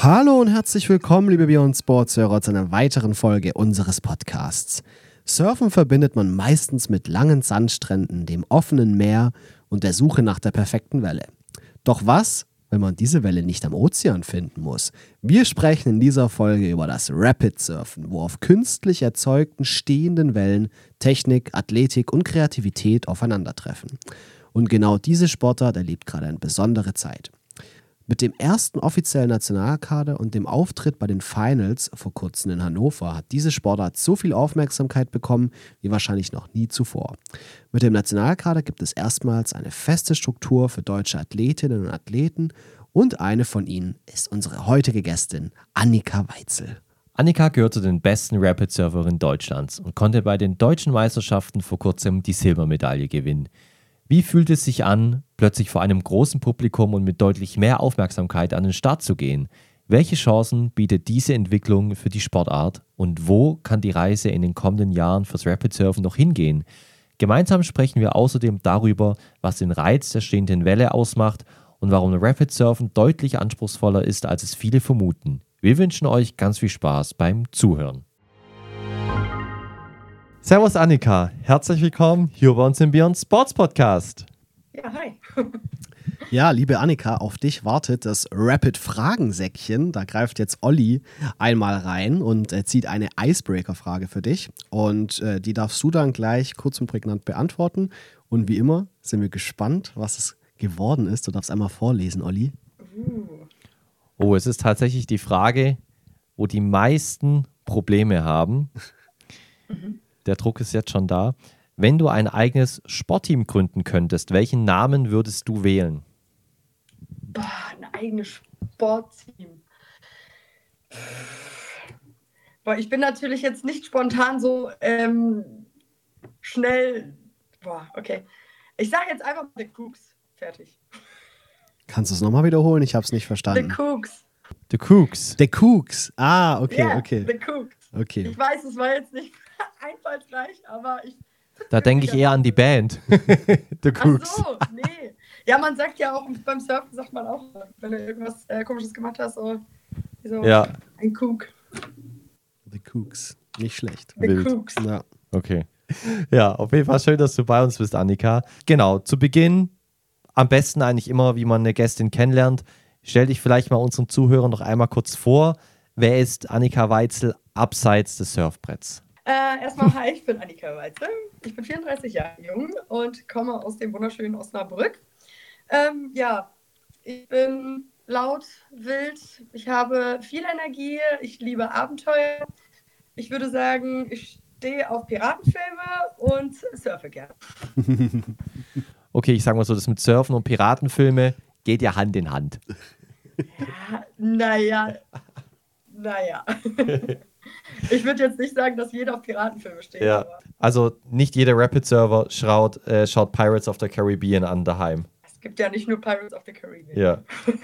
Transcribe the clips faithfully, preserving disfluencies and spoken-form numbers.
Hallo und herzlich willkommen, liebe Beyond Sports Hörer, zu einer weiteren Folge unseres Podcasts. Surfen verbindet man meistens mit langen Sandstränden, dem offenen Meer und der Suche nach der perfekten Welle. Doch was, wenn man diese Welle nicht am Ozean finden muss? Wir sprechen in dieser Folge über das Rapid Surfen, wo auf künstlich erzeugten stehenden Wellen Technik, Athletik und Kreativität aufeinandertreffen. Und genau diese Sportart erlebt gerade eine besondere Zeit. Mit dem ersten offiziellen Nationalkader und dem Auftritt bei den Finals vor kurzem in Hannover hat diese Sportart so viel Aufmerksamkeit bekommen wie wahrscheinlich noch nie zuvor. Mit dem Nationalkader gibt es erstmals eine feste Struktur für deutsche Athletinnen und Athleten und eine von ihnen ist unsere heutige Gästin Annika Weitzel. Annika gehört zu den besten Rapid-Surferinnen Deutschlands und konnte bei den deutschen Meisterschaften vor kurzem die Silbermedaille gewinnen. Wie fühlt es sich an, plötzlich vor einem großen Publikum und mit deutlich mehr Aufmerksamkeit an den Start zu gehen? Welche Chancen bietet diese Entwicklung für die Sportart und wo kann die Reise in den kommenden Jahren fürs Rapid Surfen noch hingehen? Gemeinsam sprechen wir außerdem darüber, was den Reiz der stehenden Welle ausmacht und warum Rapid Surfen deutlich anspruchsvoller ist, als es viele vermuten. Wir wünschen euch ganz viel Spaß beim Zuhören. Servus Annika, herzlich willkommen hier bei uns im Beyond Sports Podcast. Ja, hi. Ja, liebe Annika, auf dich wartet das Rapid-Fragensäckchen. Da greift jetzt Olli einmal rein und äh, zieht eine Icebreaker-Frage für dich. Und äh, die darfst du dann gleich kurz und prägnant beantworten. Und wie immer sind wir gespannt, was es geworden ist. Du darfst einmal vorlesen, Olli. Uh. Oh, es ist tatsächlich die Frage, wo die meisten Probleme haben. Mhm. Der Druck ist jetzt schon da. Wenn du ein eigenes Sportteam gründen könntest, welchen Namen würdest du wählen? Boah, ein eigenes Sportteam. Boah, ich bin natürlich jetzt nicht spontan so ähm, schnell. Boah, okay. Ich sage jetzt einfach The Cooks. Fertig. Kannst du es nochmal wiederholen? Ich habe es nicht verstanden. The Cooks. The Cooks. The Cooks. Ah, okay, Yeah, okay. The Cooks. Okay. Ich weiß, es war jetzt nicht einfallsreich, aber ich... Da denke ich eher an die Band. The Cooks. Ach so, nee. Ja, man sagt ja auch, beim Surfen sagt man auch, wenn du irgendwas äh, Komisches gemacht hast, so, so Ja. ein Cook. The Cooks. Nicht schlecht. The Wild. Cooks. Ja. Okay. Ja, auf jeden Fall schön, dass du bei uns bist, Annika. Genau, zu Beginn am besten eigentlich immer, wie man eine Gästin kennenlernt. Stell dich vielleicht mal unseren Zuhörern noch einmal kurz vor. Wer ist Annika Weitzel abseits des Surfbretts? Äh, erstmal, hi, ich bin Annika Weitzel. Ich bin vierunddreißig Jahre jung und komme aus dem wunderschönen Osnabrück. Ähm, ja, ich bin laut, wild, ich habe viel Energie, ich liebe Abenteuer. Ich würde sagen, ich stehe auf Piratenfilme und surfe gerne. Okay, ich sage mal so, das mit Surfen und Piratenfilme geht ja Hand in Hand. Ja, naja, naja. Ich würde jetzt nicht sagen, dass jeder auf Piratenfilme steht. Ja, Aber also nicht jeder Rapid-Server schaut, äh, schaut Pirates of the Caribbean an daheim. es gibt ja nicht nur Pirates of the Caribbean. Ja.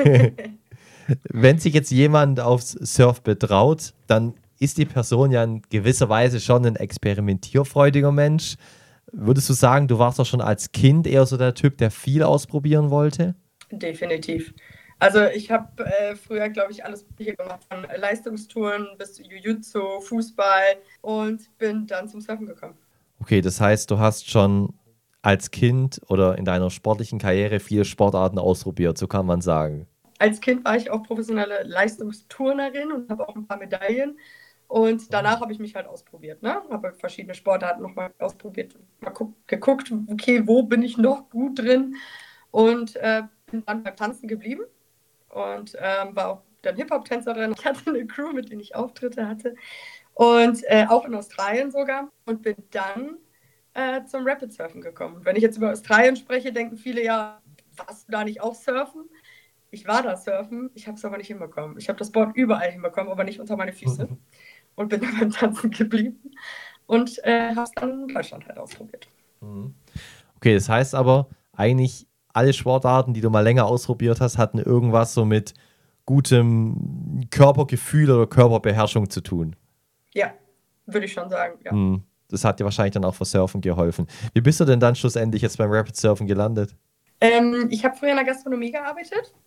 Wenn sich jetzt jemand aufs Surfbrett traut, dann ist die Person ja in gewisser Weise schon ein experimentierfreudiger Mensch. Würdest du sagen, du warst doch schon als Kind eher so der Typ, der viel ausprobieren wollte? Definitiv. Also ich habe äh, früher, glaube ich, alles Mögliche gemacht, von Leistungstouren bis zu Jiu-Jitsu, Fußball und bin dann zum Surfen gekommen. Okay, das heißt, du hast schon als Kind oder in deiner sportlichen Karriere viele Sportarten ausprobiert, so kann man sagen. Als Kind war ich auch professionelle Leistungsturnerin und habe auch ein paar Medaillen. Und danach habe ich mich halt ausprobiert, ne? Habe verschiedene Sportarten nochmal ausprobiert, mal guck, geguckt, okay, wo bin ich noch gut drin? Und äh, bin dann beim Tanzen geblieben und ähm, war auch dann Hip-Hop-Tänzerin. Ich hatte eine Crew, mit der ich Auftritte hatte und äh, auch in Australien sogar und bin dann äh, zum Rapid-Surfen gekommen. Und wenn ich jetzt über Australien spreche, denken viele ja, warst du da nicht auch surfen? Ich war da surfen, ich habe es aber nicht hinbekommen. Ich habe das Board überall hinbekommen, aber nicht unter meine Füße. Und bin dann beim Tanzen geblieben und äh, habe es dann in Deutschland halt ausprobiert. Okay, das heißt aber, eigentlich alle Sportarten, die du mal länger ausprobiert hast, hatten irgendwas so mit gutem Körpergefühl oder Körperbeherrschung zu tun. Ja, würde ich schon sagen, ja. Hm, das hat dir wahrscheinlich dann auch für Surfen geholfen. Wie bist du denn dann schlussendlich jetzt beim Rapid Surfen gelandet? Ähm, ich habe früher in der Gastronomie gearbeitet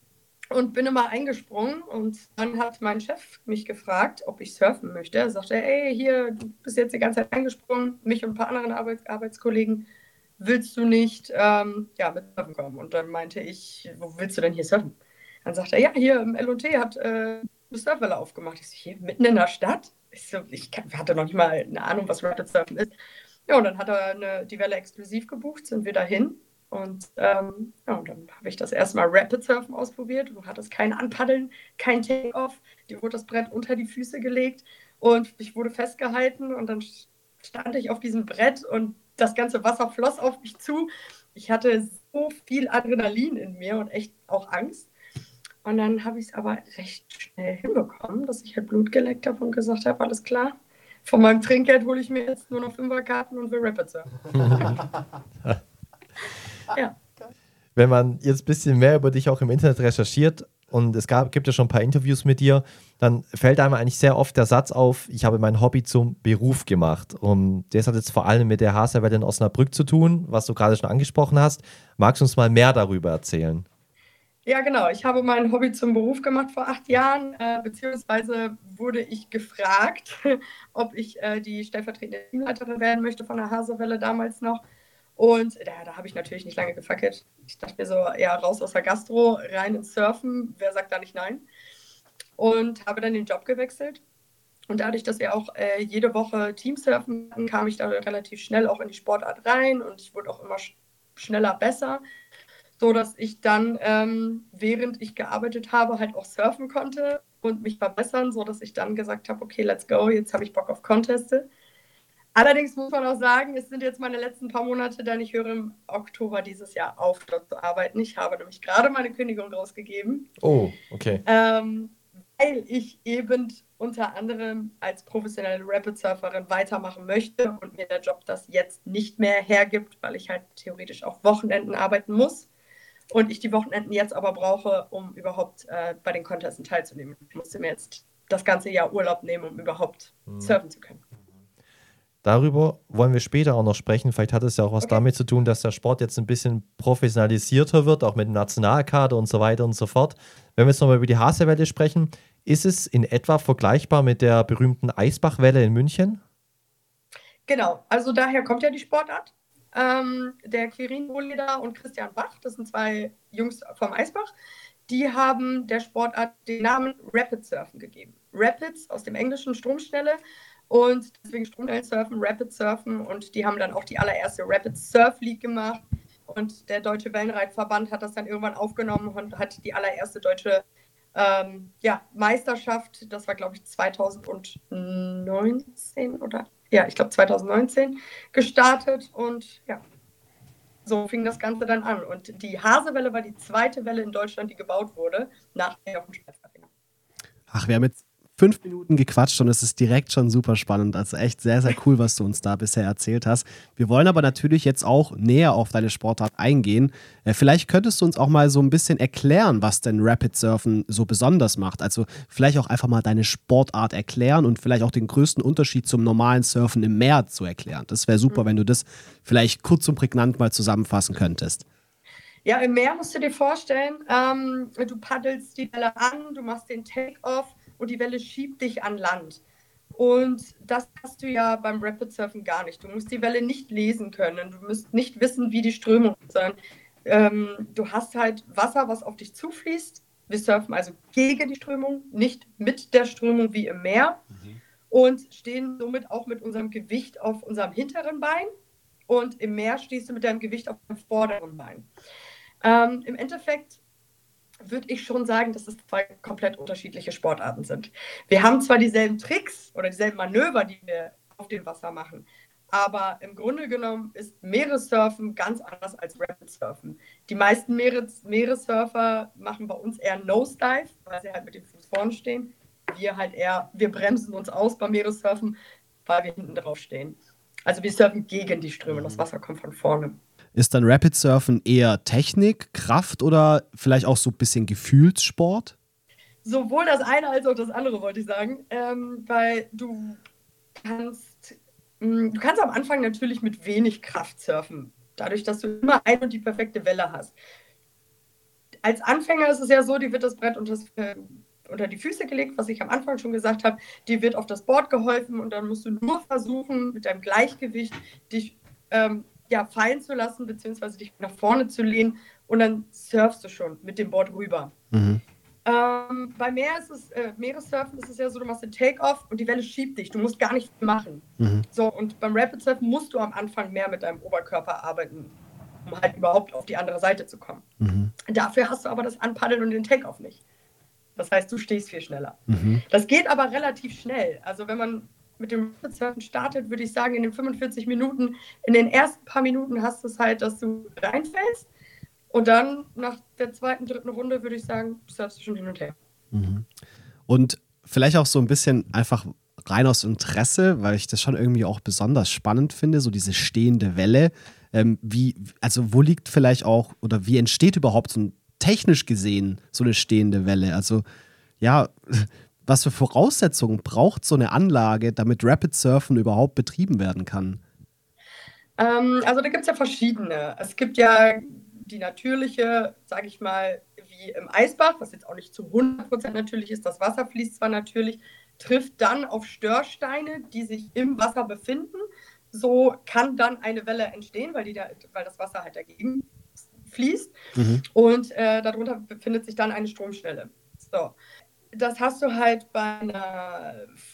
und bin immer eingesprungen. Und dann hat mein Chef mich gefragt, ob ich surfen möchte. Er sagte, ey, hier, du bist jetzt die ganze Zeit eingesprungen, mich und ein paar andere Arbeits Arbeitskollegen, willst du nicht ähm, ja, mit surfen kommen? Und dann meinte ich, wo willst du denn hier surfen? Dann sagt er, ja, hier im L und T hat äh, eine Surfwelle aufgemacht. Ich so, hier mitten in der Stadt? Ich, so, ich hatte noch nicht mal eine Ahnung, was Rapid Surfen ist. Ja, und dann hat er eine, die Welle exklusiv gebucht, sind wir dahin. Und, ähm, ja, und dann habe ich das erstmal Rapid Surfen ausprobiert. Du hattest kein Anpaddeln, kein Take-Off. Dir wurde das Brett unter die Füße gelegt und ich wurde festgehalten. Und dann stand ich auf diesem Brett und das ganze Wasser floss auf mich zu. Ich hatte so viel Adrenalin in mir und echt auch Angst. Und dann habe ich es aber recht schnell hinbekommen, dass ich halt Blut geleckt habe und gesagt habe, alles klar, von meinem Trinkgeld hole ich mir jetzt nur noch Fünferkarten und will Rapid Surfen. Ja. Wenn man jetzt ein bisschen mehr über dich auch im Internet recherchiert und es gab, gibt ja schon ein paar Interviews mit dir, dann fällt einem eigentlich sehr oft der Satz auf, ich habe mein Hobby zum Beruf gemacht. Und das hat jetzt vor allem mit der Haserwelle in Osnabrück zu tun, was du gerade schon angesprochen hast. Magst du uns mal mehr darüber erzählen? Ja, genau. Ich habe mein Hobby zum Beruf gemacht vor acht Jahren, äh, beziehungsweise wurde ich gefragt, ob ich äh, die stellvertretende Teamleiterin werden möchte von der Haserwelle damals noch. Und ja, da habe ich natürlich nicht lange gefackelt. Ich dachte mir so, ja, raus aus der Gastro, rein ins Surfen, wer sagt da nicht nein? Und habe dann den Job gewechselt. Und dadurch, dass wir auch äh, jede Woche Teamsurfen hatten, kam ich da relativ schnell auch in die Sportart rein und ich wurde auch immer sch schneller besser, so dass ich dann, ähm, während ich gearbeitet habe, halt auch surfen konnte und mich verbessern, so dass ich dann gesagt habe, okay, let's go, jetzt habe ich Bock auf Conteste. Allerdings muss man auch sagen, es sind jetzt meine letzten paar Monate, denn ich höre im Oktober dieses Jahr auf, dort zu arbeiten. Ich habe nämlich gerade meine Kündigung rausgegeben. Oh, okay. Ähm, weil ich eben unter anderem als professionelle Rapid-Surferin weitermachen möchte und mir der Job das jetzt nicht mehr hergibt, weil ich halt theoretisch auch Wochenenden arbeiten muss. Und ich die Wochenenden jetzt aber brauche, um überhaupt äh, bei den Contesten teilzunehmen. Ich musste mir jetzt das ganze Jahr Urlaub nehmen, um überhaupt mhm. surfen zu können. Darüber wollen wir später auch noch sprechen. Vielleicht hat es ja auch was okay. damit zu tun, dass der Sport jetzt ein bisschen professionalisierter wird, auch mit dem Nationalkader und so weiter und so fort. Wenn wir jetzt nochmal über die Haserwelle sprechen, ist es in etwa vergleichbar mit der berühmten Eisbachwelle in München? Genau, also daher kommt ja die Sportart. Ähm, der Quirin Boleder und Christian Bach, das sind zwei Jungs vom Eisbach, die haben der Sportart den Namen Rapid Surfen gegeben. Rapids aus dem Englischen Stromschnelle und deswegen Stromschnellsurfen, Rapid Surfen und die haben dann auch die allererste Rapid Surf League gemacht und der Deutsche Wellenreitverband hat das dann irgendwann aufgenommen und hat die allererste deutsche ähm, ja, Meisterschaft, das war glaube ich zweitausendneunzehn oder ja, ich glaube zweitausendneunzehn gestartet und ja, so fing das Ganze dann an. Und die Hasewelle war die zweite Welle in Deutschland, die gebaut wurde, nach der auf dem Schweizerfinger. Ach, wir haben jetzt fünf Minuten gequatscht und es ist direkt schon super spannend. Also echt sehr, sehr cool, was du uns da bisher erzählt hast. Wir wollen aber natürlich jetzt auch näher auf deine Sportart eingehen. Äh, vielleicht könntest du uns auch mal so ein bisschen erklären, was denn Rapid Surfen so besonders macht. Also vielleicht auch einfach mal deine Sportart erklären und vielleicht auch den größten Unterschied zum normalen Surfen im Meer zu erklären. Das wäre super, mhm. wenn du das vielleicht kurz und prägnant mal zusammenfassen könntest. Ja, im Meer musst du dir vorstellen, ähm, du paddelst die Welle an, du machst den Take-Off und die Welle schiebt dich an Land. Und das hast du ja beim Rapid Surfen gar nicht. Du musst die Welle nicht lesen können, du musst nicht wissen, wie die Strömung ist, sondern ähm, du hast halt Wasser, was auf dich zufließt. Wir surfen also gegen die Strömung, nicht mit der Strömung wie im Meer mhm. und stehen somit auch mit unserem Gewicht auf unserem hinteren Bein. Und im Meer stehst du mit deinem Gewicht auf dem vorderen Bein. Ähm, Im Endeffekt würde ich schon sagen, dass es zwei komplett unterschiedliche Sportarten sind. Wir haben zwar dieselben Tricks oder dieselben Manöver, die wir auf dem Wasser machen, aber im Grunde genommen ist Meeressurfen ganz anders als Rapid Surfen. Die meisten Meeres Meeressurfer machen bei uns eher Nosedive, weil sie halt mit dem Fuß vorne stehen. Wir halt eher, wir bremsen uns aus beim Meeressurfen, weil wir hinten drauf stehen. Also wir surfen gegen die Ströme, das Wasser kommt von vorne. Ist dann Rapid Surfen eher Technik, Kraft oder vielleicht auch so ein bisschen Gefühlssport? Sowohl das eine als auch das andere, wollte ich sagen. Ähm, weil du kannst, mh, du kannst am Anfang natürlich mit wenig Kraft surfen. Dadurch, dass du immer ein und die perfekte Welle hast. als Anfänger ist es ja so, die wird das Brett unter, äh, unter die Füße gelegt, was ich am Anfang schon gesagt habe. Dir wird auf das Board geholfen und dann musst du nur versuchen, mit deinem Gleichgewicht dich ähm, ja, fallen zu lassen, beziehungsweise dich nach vorne zu lehnen und dann surfst du schon mit dem Board rüber. Mhm. Ähm, bei Meer ist es, äh, Meeressurfen ist es ja so, du machst den Take-Off und die Welle schiebt dich. Du musst gar nichts machen. Mhm. So, und beim Rapid Surfen musst du am Anfang mehr mit deinem Oberkörper arbeiten, um halt überhaupt auf die andere Seite zu kommen. Mhm. Dafür hast du aber das Anpaddeln und den Take-Off nicht. Das heißt, du stehst viel schneller. Mhm. Das geht aber relativ schnell. Also wenn man mit dem Rapid Surfen startet, würde ich sagen, in den fünfundvierzig Minuten, in den ersten paar Minuten hast du es halt, dass du reinfällst. Und dann nach der zweiten, dritten Runde würde ich sagen, surfst du schon hin und her. Mhm. Und vielleicht auch so ein bisschen einfach rein aus Interesse, weil ich das schon irgendwie auch besonders spannend finde, so diese stehende Welle. Ähm, wie, also wo liegt vielleicht auch, oder wie entsteht überhaupt so ein, technisch gesehen so eine stehende Welle? Also ja, was für Voraussetzungen braucht so eine Anlage, damit Rapid Surfen überhaupt betrieben werden kann? Ähm, also da gibt es ja verschiedene. Es gibt ja die natürliche, sage ich mal, wie im Eisbach, was jetzt auch nicht zu hundert Prozent natürlich ist, das Wasser fließt zwar natürlich, trifft dann auf Störsteine, die sich im Wasser befinden. So kann dann eine Welle entstehen, weil, die da, weil das Wasser halt dagegen fließt. Mhm. Und äh, darunter befindet sich dann eine Stromschnelle. So. Das hast du halt bei einer,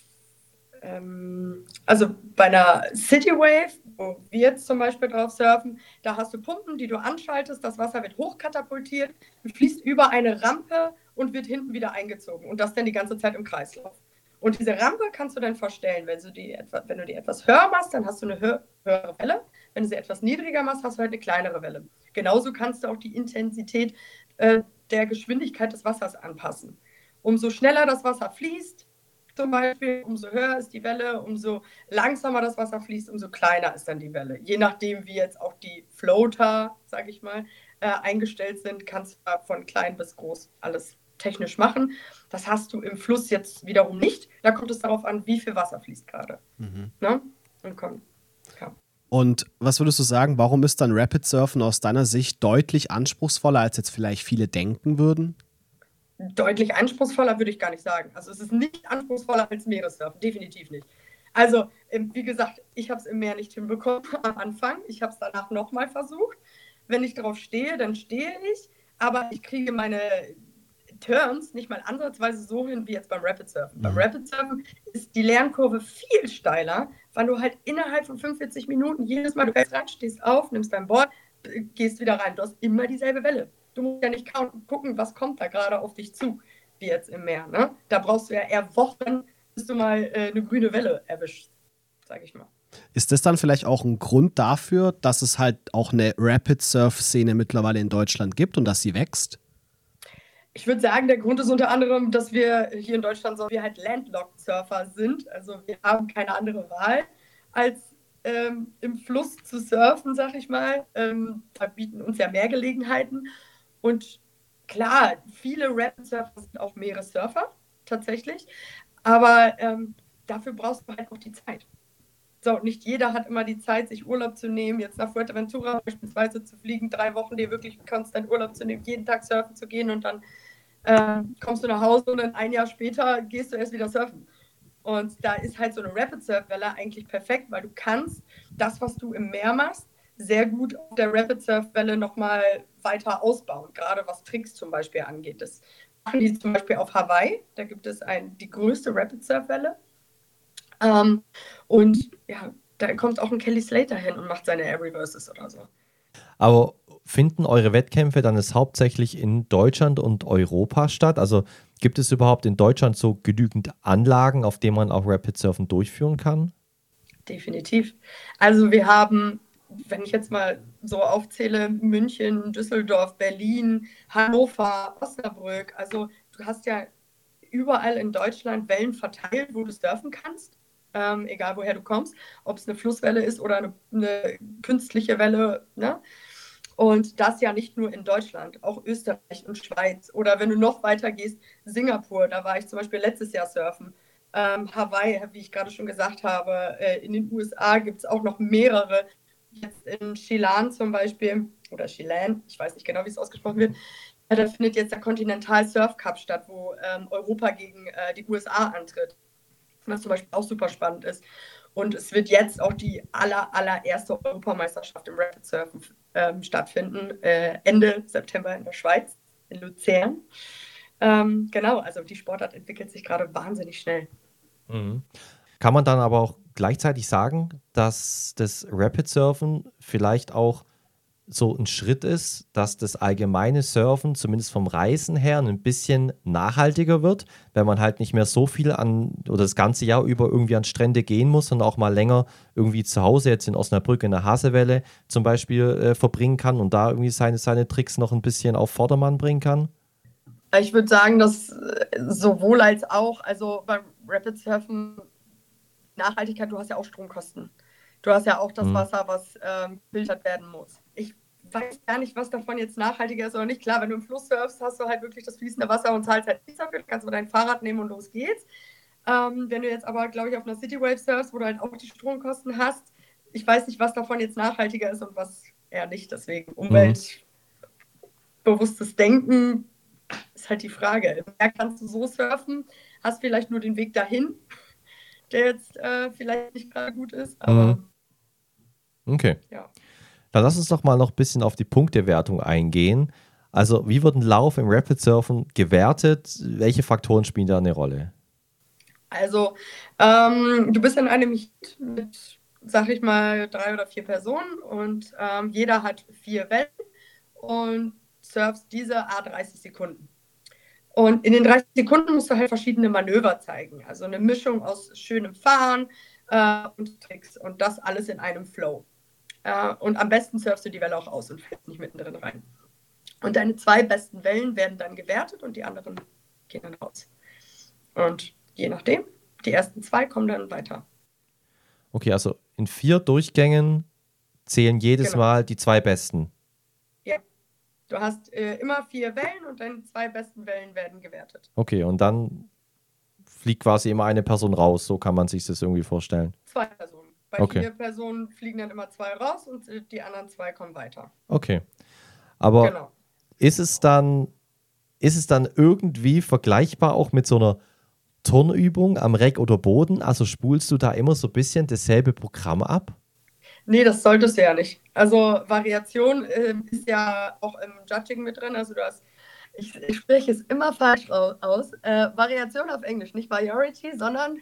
ähm, also bei einer City Wave, wo wir jetzt zum Beispiel drauf surfen, da hast du Pumpen, die du anschaltest, das Wasser wird hochkatapultiert, fließt über eine Rampe und wird hinten wieder eingezogen und das dann die ganze Zeit im Kreislauf. Und diese Rampe kannst du dann verstellen. Wenn du die, etwa, wenn du die etwas höher machst, dann hast du eine hö- höhere Welle. Wenn du sie etwas niedriger machst, hast du halt eine kleinere Welle. Genauso kannst du auch die Intensität äh, der Geschwindigkeit des Wassers anpassen. Umso schneller das Wasser fließt, zum Beispiel, umso höher ist die Welle, umso langsamer das Wasser fließt, umso kleiner ist dann die Welle. Je nachdem, wie jetzt auch die Floater, sage ich mal, äh, eingestellt sind, kannst du von klein bis groß alles technisch machen. Das hast du im Fluss jetzt wiederum nicht. Da kommt es darauf an, wie viel Wasser fließt gerade. Mhm. Ne? Und, komm, ja. Und was würdest du sagen, warum ist dann Rapid Surfen aus deiner Sicht deutlich anspruchsvoller, als jetzt vielleicht viele denken würden? Deutlich anspruchsvoller würde ich gar nicht sagen. Also es ist nicht anspruchsvoller als Meeressurfen, definitiv nicht. Also wie gesagt, ich habe es im Meer nicht hinbekommen am Anfang. Ich habe es danach nochmal versucht. Wenn ich drauf stehe, dann stehe ich, aber ich kriege meine Turns nicht mal ansatzweise so hin wie jetzt beim Rapid Surfen. Mhm. Beim Rapid Surfen ist die Lernkurve viel steiler, weil du halt innerhalb von fünfundvierzig Minuten jedes Mal, du fällst rein, stehst auf, nimmst dein Board, gehst wieder rein. Du hast immer dieselbe Welle. Du musst ja nicht gucken, was kommt da gerade auf dich zu, wie jetzt im Meer. Ne? Da brauchst du ja eher Wochen, bis du mal äh, eine grüne Welle erwischst, sage ich mal. Ist das dann vielleicht auch ein Grund dafür, dass es halt auch eine Rapid-Surf-Szene mittlerweile in Deutschland gibt und dass sie wächst? Ich würde sagen, der Grund ist unter anderem, dass wir hier in Deutschland so wir halt Landlocked-Surfer sind. Also wir haben keine andere Wahl, als ähm, im Fluss zu surfen, sag ich mal. Ähm, da bieten uns ja mehr Gelegenheiten. Und klar, viele Rapid-Surfer sind auch Meeressurfer, tatsächlich. Aber ähm, dafür brauchst du halt auch die Zeit. So, nicht jeder hat immer die Zeit, sich Urlaub zu nehmen, jetzt nach Fuerteventura beispielsweise zu fliegen, drei Wochen dir wirklich konstant Urlaub zu nehmen, jeden Tag surfen zu gehen und dann äh, kommst du nach Hause und dann ein Jahr später gehst du erst wieder surfen. Und da ist halt so eine Rapid-Surf-Welle eigentlich perfekt, weil du kannst das, was du im Meer machst, sehr gut auf der Rapid-Surf-Welle nochmal weiter ausbauen, gerade was Tricks zum Beispiel angeht. Das machen die zum Beispiel auf Hawaii, da gibt es ein, die größte Rapid-Surf-Welle. Ähm, und ja, da kommt auch ein Kelly Slater hin und macht seine Air Reverses oder so. Aber finden eure Wettkämpfe dann jetzt hauptsächlich in Deutschland und Europa statt? Also gibt es überhaupt in Deutschland so genügend Anlagen, auf denen man auch Rapid Surfen durchführen kann? Definitiv. Also wir haben, wenn ich jetzt mal so aufzähle, München, Düsseldorf, Berlin, Hannover, Osnabrück. Also du hast ja überall in Deutschland Wellen verteilt, wo du surfen kannst. Ähm, egal woher du kommst, ob es eine Flusswelle ist oder eine, eine künstliche Welle, ne? Und das ja nicht nur in Deutschland, auch Österreich und Schweiz. Oder wenn du noch weiter gehst, Singapur, da war ich zum Beispiel letztes Jahr surfen. Ähm, Hawaii, wie ich gerade schon gesagt habe, äh, in den U S A gibt es auch noch mehrere. Jetzt in Chelan zum Beispiel, oder Chelan, ich weiß nicht genau, wie es ausgesprochen wird, Ja, da findet jetzt der Continental Surf Cup statt, wo ähm, Europa gegen äh, die U S A antritt. Was zum Beispiel auch super spannend ist. Und es wird jetzt auch die aller, allererste Europameisterschaft im Rapid Surfen ähm, stattfinden, äh, Ende September in der Schweiz, in Luzern. Ähm, genau, also die Sportart entwickelt sich gerade wahnsinnig schnell. Mhm. Kann man dann aber auch gleichzeitig sagen, dass das Rapid Surfen vielleicht auch so ein Schritt ist, dass das allgemeine Surfen, zumindest vom Reisen her, ein bisschen nachhaltiger wird, wenn man halt nicht mehr so viel an oder das ganze Jahr über irgendwie an Strände gehen muss, sondern auch mal länger irgendwie zu Hause, jetzt in Osnabrück in der Hasewelle zum Beispiel, äh, verbringen kann und da irgendwie seine, seine Tricks noch ein bisschen auf Vordermann bringen kann? Ich würde sagen, dass sowohl als auch, also beim Rapid Surfen, Nachhaltigkeit, du hast ja auch Stromkosten. Du hast ja auch das Mhm. Wasser, was ähm, gefiltert werden muss. Ich weiß gar nicht, was davon jetzt nachhaltiger ist oder nicht. Klar, wenn du im Fluss surfst, hast du halt wirklich das fließende Wasser und zahlst halt nichts dafür. Du kannst aber dein Fahrrad nehmen und los geht's. Ähm, wenn du jetzt aber, glaube ich, auf einer City Wave surfst, wo du halt auch die Stromkosten hast, ich weiß nicht, was davon jetzt nachhaltiger ist und was eher nicht. Deswegen umweltbewusstes Denken ist halt die Frage. Im Meer kannst du so surfen, hast vielleicht nur den Weg dahin, der jetzt äh, vielleicht nicht gerade gut ist, aber Mhm. Okay. ja. Dann lass uns doch mal noch ein bisschen auf die Punktewertung eingehen. Also, wie wird ein Lauf im Rapid Surfen gewertet? Welche Faktoren spielen da eine Rolle? Also, ähm, du bist in einem Heat mit, sag ich mal, drei oder vier Personen und ähm, jeder hat vier Wellen und surfst diese a dreißig Sekunden. Und in den dreißig Sekunden musst du halt verschiedene Manöver zeigen. Also eine Mischung aus schönem Fahren äh, und Tricks und das alles in einem Flow. Äh, und am besten surfst du die Welle auch aus und fällst nicht mittendrin rein. Und deine zwei besten Wellen werden dann gewertet und die anderen gehen dann raus. Und je nachdem, die ersten zwei kommen dann weiter. Okay, also in vier Durchgängen zählen jedes Genau. Mal die zwei besten. Ja. Du hast äh, immer vier Wellen und deine zwei besten Wellen werden gewertet. Okay, und dann fliegt quasi immer eine Person raus. So kann man sich das irgendwie vorstellen. Zwei Personen. Bei Okay. vier Personen fliegen dann immer zwei raus und äh, die anderen zwei kommen weiter. Okay. Aber Genau. ist es dann, ist es dann irgendwie vergleichbar auch mit so einer Turnübung am Reck oder Boden? Also spulst du da immer so ein bisschen dasselbe Programm ab? Nee, das solltest du ja nicht. Also Variation äh, ist ja auch im Judging mit drin. Also du hast, ich, ich spreche es immer falsch aus. Äh, Variation auf Englisch, nicht Variety, sondern,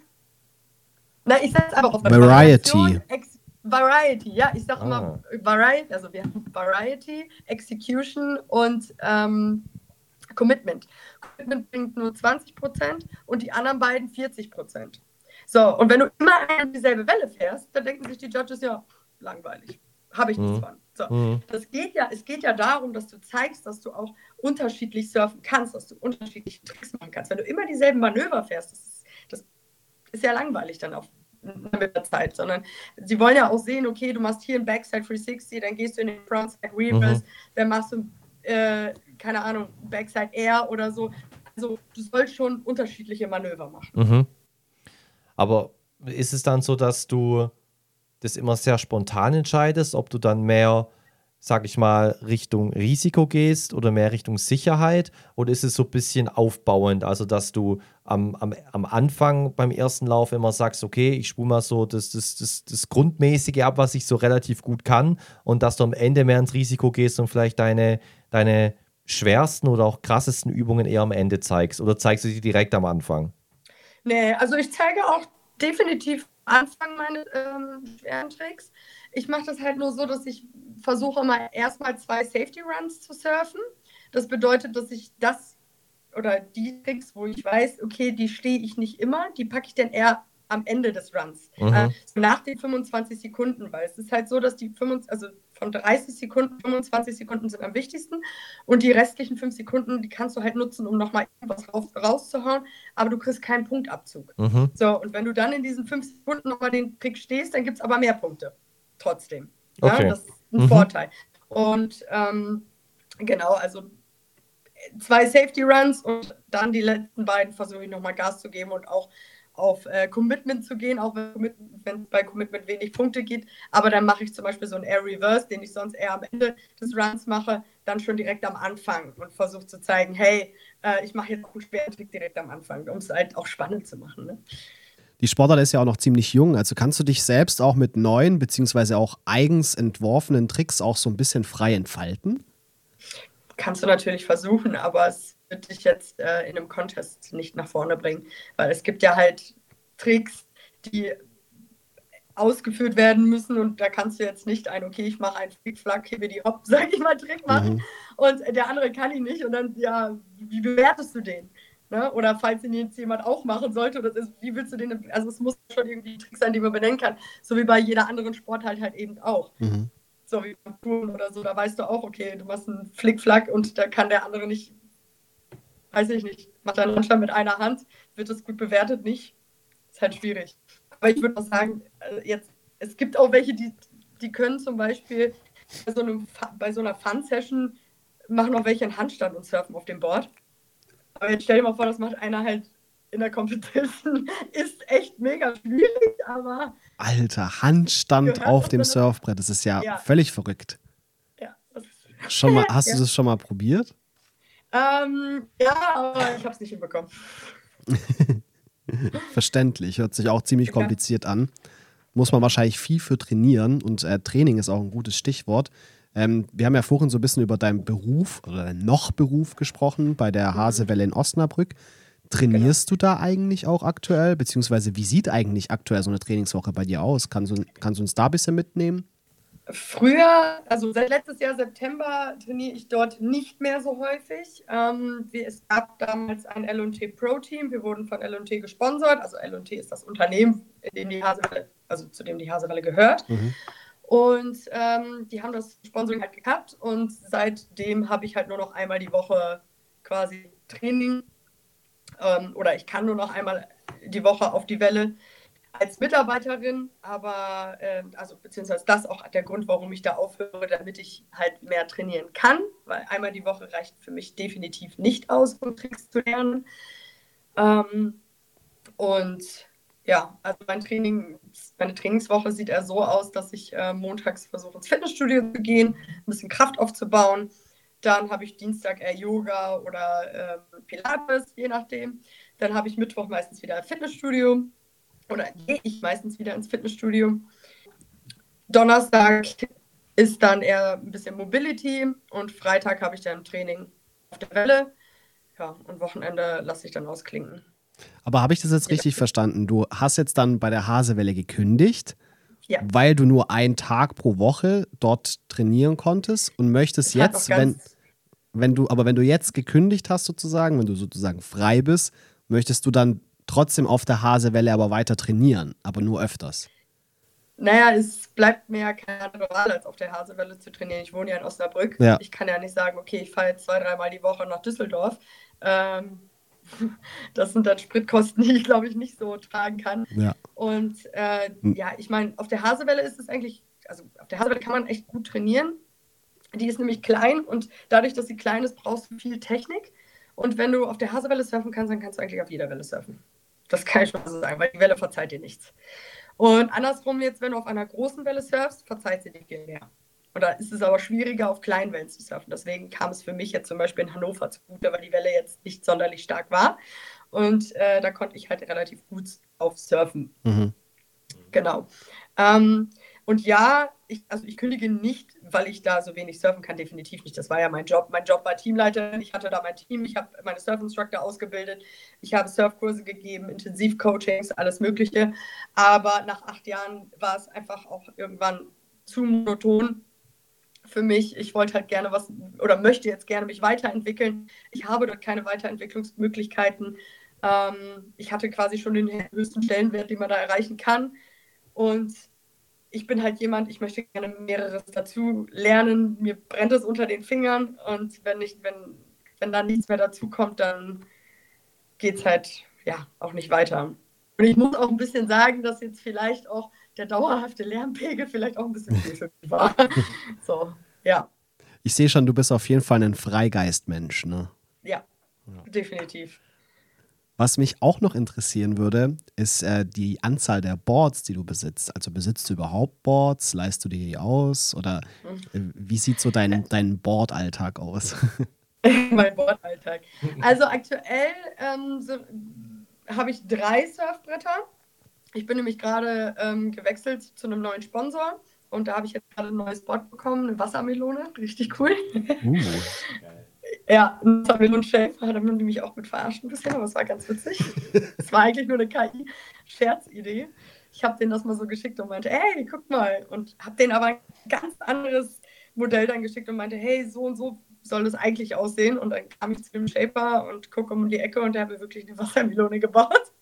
na, ich sage es einfach auf Variety. Variation, Ex Variety, ja, ich sage Ah. immer Variety, also wir haben Variety, Execution und ähm, Commitment. Commitment bringt nur zwanzig Prozent und die anderen beiden vierzig Prozent. So, und wenn du immer eine dieselbe Welle fährst, dann denken sich die Judges, ja, langweilig. Habe ich nichts Mhm. von. So, Mhm. das geht ja, es geht ja darum, dass du zeigst, dass du auch unterschiedlich surfen kannst, dass du unterschiedliche Tricks machen kannst. Wenn du immer dieselben Manöver fährst, das ist, das ist ja langweilig dann auf mit der Zeit, sondern sie wollen ja auch sehen, okay, du machst hier einen Backside dreihundertsechzig, dann gehst du in den Frontside Reverse, Mhm. dann machst du, äh, keine Ahnung, Backside Air oder so. Also du sollst schon unterschiedliche Manöver machen. Mhm. Aber ist es dann so, dass du das immer sehr spontan entscheidest, ob du dann mehr, sag ich mal, Richtung Risiko gehst oder mehr Richtung Sicherheit? Oder ist es so ein bisschen aufbauend, also dass du am, am, am Anfang beim ersten Lauf immer sagst, okay, ich spule mal so das, das, das, das Grundmäßige ab, was ich so relativ gut kann, und dass du am Ende mehr ins Risiko gehst und vielleicht deine, deine schwersten oder auch krassesten Übungen eher am Ende zeigst? Oder zeigst du die direkt am Anfang? Nee, also ich zeige auch definitiv am Anfang meine ähm, schweren Tricks. Ich mache das halt nur so, dass ich versuche mal erstmal zwei Safety Runs zu surfen. Das bedeutet, dass ich das oder die Tricks, wo ich weiß, okay, die stehe ich nicht immer, die packe ich dann eher am Ende des Runs. Mhm. Äh, nach den fünfundzwanzig Sekunden, weil es ist halt so, dass die fünfundzwanzig, also von dreißig Sekunden, fünfundzwanzig Sekunden sind am wichtigsten und die restlichen fünf Sekunden, die kannst du halt nutzen, um nochmal irgendwas raus, rauszuhauen, aber du kriegst keinen Punktabzug. Mhm. So, und wenn du dann in diesen fünf Sekunden nochmal den Trick stehst, dann gibt es aber mehr Punkte. Trotzdem. Ja, Okay. das ist ein Mhm. Vorteil. Und ähm, genau, also zwei Safety Runs und dann die letzten beiden versuche ich nochmal Gas zu geben und auch auf äh, Commitment zu gehen, auch wenn es bei Commitment wenig Punkte gibt. Aber dann mache ich zum Beispiel so einen Air Reverse, den ich sonst eher am Ende des Runs mache, dann schon direkt am Anfang und versuche zu zeigen, hey, äh, ich mache jetzt auch einen schweren Trick direkt am Anfang, um es halt auch spannend zu machen. Ne? Die Sportart ist ja auch noch ziemlich jung, also kannst du dich selbst auch mit neuen beziehungsweise auch eigens entworfenen Tricks auch so ein bisschen frei entfalten? Kannst du natürlich versuchen, aber es wird dich jetzt äh, in einem Contest nicht nach vorne bringen, weil es gibt ja halt Tricks, die ausgeführt werden müssen und da kannst du jetzt nicht ein, okay, ich mache einen Flick-Flack, Hibbidi Hopp, sag ich mal, Trick machen mhm. und der andere kann ihn nicht und dann, ja, wie bewertest du den? Ne? Oder falls ihn jetzt jemand auch machen sollte, das ist, wie willst du den, also es muss schon irgendwie Tricks sein, die man benennen kann, so wie bei jeder anderen Sportart halt eben auch. Mhm. So wie beim Touren oder so, da weißt du auch, okay, du machst einen Flick-Flack und da kann der andere nicht, weiß ich nicht, macht einen Handstand mit einer Hand, wird das gut bewertet, nicht? Ist halt schwierig. Aber ich würde auch sagen, jetzt, es gibt auch welche, die, die können zum Beispiel bei so, einem, bei so einer Fun-Session machen auch welche einen Handstand und surfen auf dem Board. Aber jetzt stell dir mal vor, das macht einer halt in der Competition. Ist echt mega schwierig, aber... Alter, Handstand auf dem Surfbrett, das ist ja, ja. völlig verrückt. Ja. Das ist schon mal, hast ja. du das schon mal probiert? Ähm, ja, aber ich habe es nicht hinbekommen. Verständlich, hört sich auch ziemlich kompliziert an. Muss man wahrscheinlich viel für trainieren und äh, Training ist auch ein gutes Stichwort. Ähm, wir haben ja vorhin so ein bisschen über deinen Beruf oder deinen Noch-Beruf gesprochen bei der Hasewelle in Osnabrück. Trainierst genau. du da eigentlich auch aktuell? Beziehungsweise wie sieht eigentlich aktuell so eine Trainingswoche bei dir aus? Kannst du, kannst du uns da ein bisschen mitnehmen? Früher, also seit letztes Jahr September trainiere ich dort nicht mehr so häufig. Ähm, wir, es gab damals ein L und T Pro-Team. Wir wurden von L und T gesponsert. Also L und T ist das Unternehmen, in dem die Hasewelle, also zu dem die Hasewelle gehört. Mhm. Und ähm, die haben das Sponsoring halt gehabt. Und seitdem habe ich halt nur noch einmal die Woche quasi Training. Ähm, oder ich kann nur noch einmal die Woche auf die Welle als Mitarbeiterin, aber äh, also beziehungsweise das auch der Grund, warum ich da aufhöre, damit ich halt mehr trainieren kann, weil einmal die Woche reicht für mich definitiv nicht aus, um Tricks zu lernen. Ähm, und ja, also mein Training, meine Trainingswoche sieht eher so aus, dass ich äh, montags versuche, ins Fitnessstudio zu gehen, ein bisschen Kraft aufzubauen. Dann habe ich Dienstag eher Yoga oder äh, Pilates, je nachdem. Dann habe ich Mittwoch meistens wieder ein Fitnessstudio. Oder gehe ich meistens wieder ins Fitnessstudio. Donnerstag ist dann eher ein bisschen Mobility und Freitag habe ich dann Training auf der Welle. Ja, und Wochenende lasse ich dann ausklinken. Aber habe ich das jetzt richtig ja. verstanden? Du hast jetzt dann bei der Hasewelle gekündigt, ja. weil du nur einen Tag pro Woche dort trainieren konntest und möchtest jetzt, wenn, wenn du, aber wenn du jetzt gekündigt hast sozusagen, wenn du sozusagen frei bist, möchtest du dann trotzdem auf der Hasewelle aber weiter trainieren, aber nur öfters. Naja, es bleibt mir ja keine andere Wahl, als auf der Hasewelle zu trainieren. Ich wohne ja in Osnabrück. Ja. Ich kann ja nicht sagen, okay, ich fahre jetzt zwei, dreimal die Woche nach Düsseldorf. Ähm, das sind dann Spritkosten, die ich, glaube ich, nicht so tragen kann. Ja. Und äh, hm. ja, ich meine, auf der Hasewelle ist es eigentlich, also auf der Hasewelle kann man echt gut trainieren. Die ist nämlich klein und dadurch, dass sie klein ist, brauchst du viel Technik. Und wenn du auf der Hasewelle surfen kannst, dann kannst du eigentlich auf jeder Welle surfen. Das kann ich schon so sagen, weil die Welle verzeiht dir nichts. Und andersrum jetzt, wenn du auf einer großen Welle surfst, verzeiht sie dir viel mehr. Und da ist es aber schwieriger, auf kleinen Wellen zu surfen. Deswegen kam es für mich jetzt zum Beispiel in Hannover zugute, weil die Welle jetzt nicht sonderlich stark war. Und äh, da konnte ich halt relativ gut auf surfen. Mhm. Genau. Ähm, und ja, ich, also ich kündige nicht, weil ich da so wenig surfen kann, definitiv nicht. Das war ja mein Job. Mein Job war Teamleiterin. Ich hatte da mein Team. Ich habe meine Surf-Instructor ausgebildet. Ich habe Surfkurse gegeben, Intensivcoachings, alles Mögliche. Aber nach acht Jahren war es einfach auch irgendwann zu monoton für mich. Ich wollte halt gerne was oder möchte jetzt gerne mich weiterentwickeln. Ich habe dort keine Weiterentwicklungsmöglichkeiten. Ähm, ich hatte quasi schon den höchsten Stellenwert, den man da erreichen kann. Und ich bin halt jemand, ich möchte gerne mehreres dazu lernen. Mir brennt es unter den Fingern und wenn nicht, wenn, wenn da nichts mehr dazu kommt, dann geht es halt ja auch nicht weiter. Und ich muss auch ein bisschen sagen, dass jetzt vielleicht auch der dauerhafte Lärmpegel vielleicht auch ein bisschen viel für mich war. So, ja. Ich sehe schon, du bist auf jeden Fall ein Freigeistmensch, ne? Ja, ja. Definitiv. Was mich auch noch interessieren würde, ist äh, die Anzahl der Boards, die du besitzt. Also besitzt du überhaupt Boards? Leihst du dir die aus? Oder äh, wie sieht so dein, dein Board-Alltag aus? Mein Boardalltag. Also aktuell ähm, so, habe ich drei Surfbretter. Ich bin nämlich gerade ähm, gewechselt zu einem neuen Sponsor und da habe ich jetzt gerade ein neues Board bekommen, eine Wassermelone, richtig cool. Uh. Ja, ein Wassermelonen-Shave, da haben die mich auch mit verarscht ein bisschen, aber es war ganz witzig. Es war eigentlich nur eine K I-Scherzidee. Ich habe denen das mal so geschickt und meinte, hey, guck mal. Und habe denen aber ein ganz anderes Modell dann geschickt und meinte, hey, so und so soll das eigentlich aussehen. Und dann kam ich zu dem Shaper und gucke um die Ecke und der hat mir wirklich eine Wassermelone gebaut.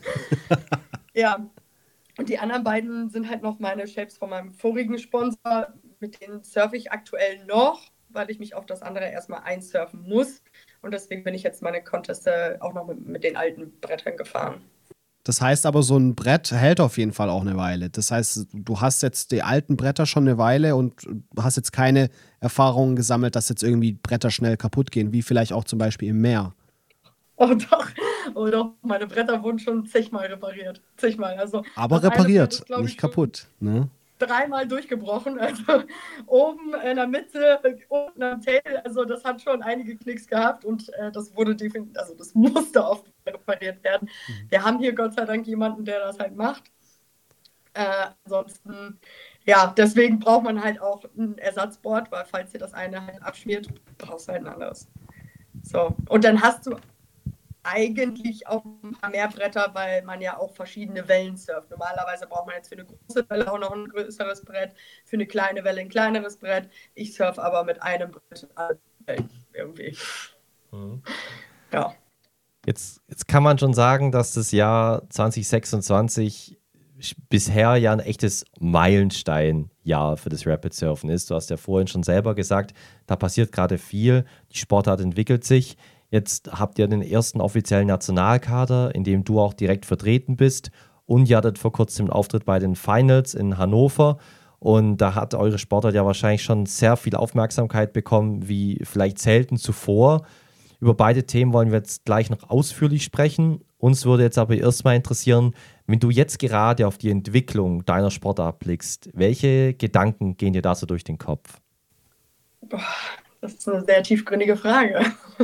Ja, und die anderen beiden sind halt noch meine Shapes von meinem vorigen Sponsor. Mit denen surfe ich aktuell noch, weil ich mich auf das andere erstmal einsurfen muss. Und deswegen bin ich jetzt meine Conteste auch noch mit, mit den alten Brettern gefahren. Das heißt aber, so ein Brett hält auf jeden Fall auch eine Weile. Das heißt, du hast jetzt die alten Bretter schon eine Weile und hast jetzt keine Erfahrungen gesammelt, dass jetzt irgendwie Bretter schnell kaputt gehen, wie vielleicht auch zum Beispiel im Meer. Oh doch, oh doch, meine Bretter wurden schon zigmal repariert. Zigmal. Also aber das repariert, ist, nicht kaputt. Ne? Dreimal durchgebrochen, also oben in der Mitte, unten am Tail, also das hat schon einige Knicks gehabt und äh, das wurde definitiv, also das musste oft repariert werden. Mhm. Wir haben hier Gott sei Dank jemanden, der das halt macht. Äh, ansonsten, ja, deswegen braucht man halt auch ein Ersatzboard, weil falls dir das eine halt abschmiert, brauchst du halt ein anderes. So, und dann hast du eigentlich auch ein paar mehr Bretter, weil man ja auch verschiedene Wellen surft. Normalerweise braucht man jetzt für eine große Welle auch noch ein größeres Brett, für eine kleine Welle ein kleineres Brett. Ich surfe aber mit einem Brett irgendwie. Mhm. Ja. Jetzt, jetzt kann man schon sagen, dass das Jahr zwanzig sechsundzwanzig bisher ja ein echtes Meilenstein-Jahr für das Rapid Surfen ist. Du hast ja vorhin schon selber gesagt, da passiert gerade viel, die Sportart entwickelt sich. Jetzt habt ihr den ersten offiziellen Nationalkader, in dem du auch direkt vertreten bist. Und ihr hattet vor kurzem einen Auftritt bei den Finals in Hannover. Und da hat eure Sportart ja wahrscheinlich schon sehr viel Aufmerksamkeit bekommen, wie vielleicht selten zuvor. Über beide Themen wollen wir jetzt gleich noch ausführlich sprechen. Uns würde jetzt aber erstmal interessieren, wenn du jetzt gerade auf die Entwicklung deiner Sportart blickst, welche Gedanken gehen dir da so durch den Kopf? Boah. Das ist eine sehr tiefgründige Frage.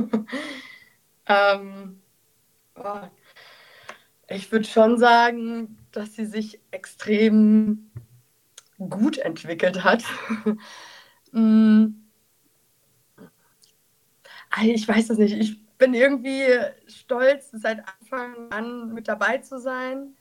ähm, oh, ich würde schon sagen, dass sie sich extrem gut entwickelt hat. Ich weiß es nicht. Ich bin irgendwie stolz, seit Anfang an mit dabei zu sein.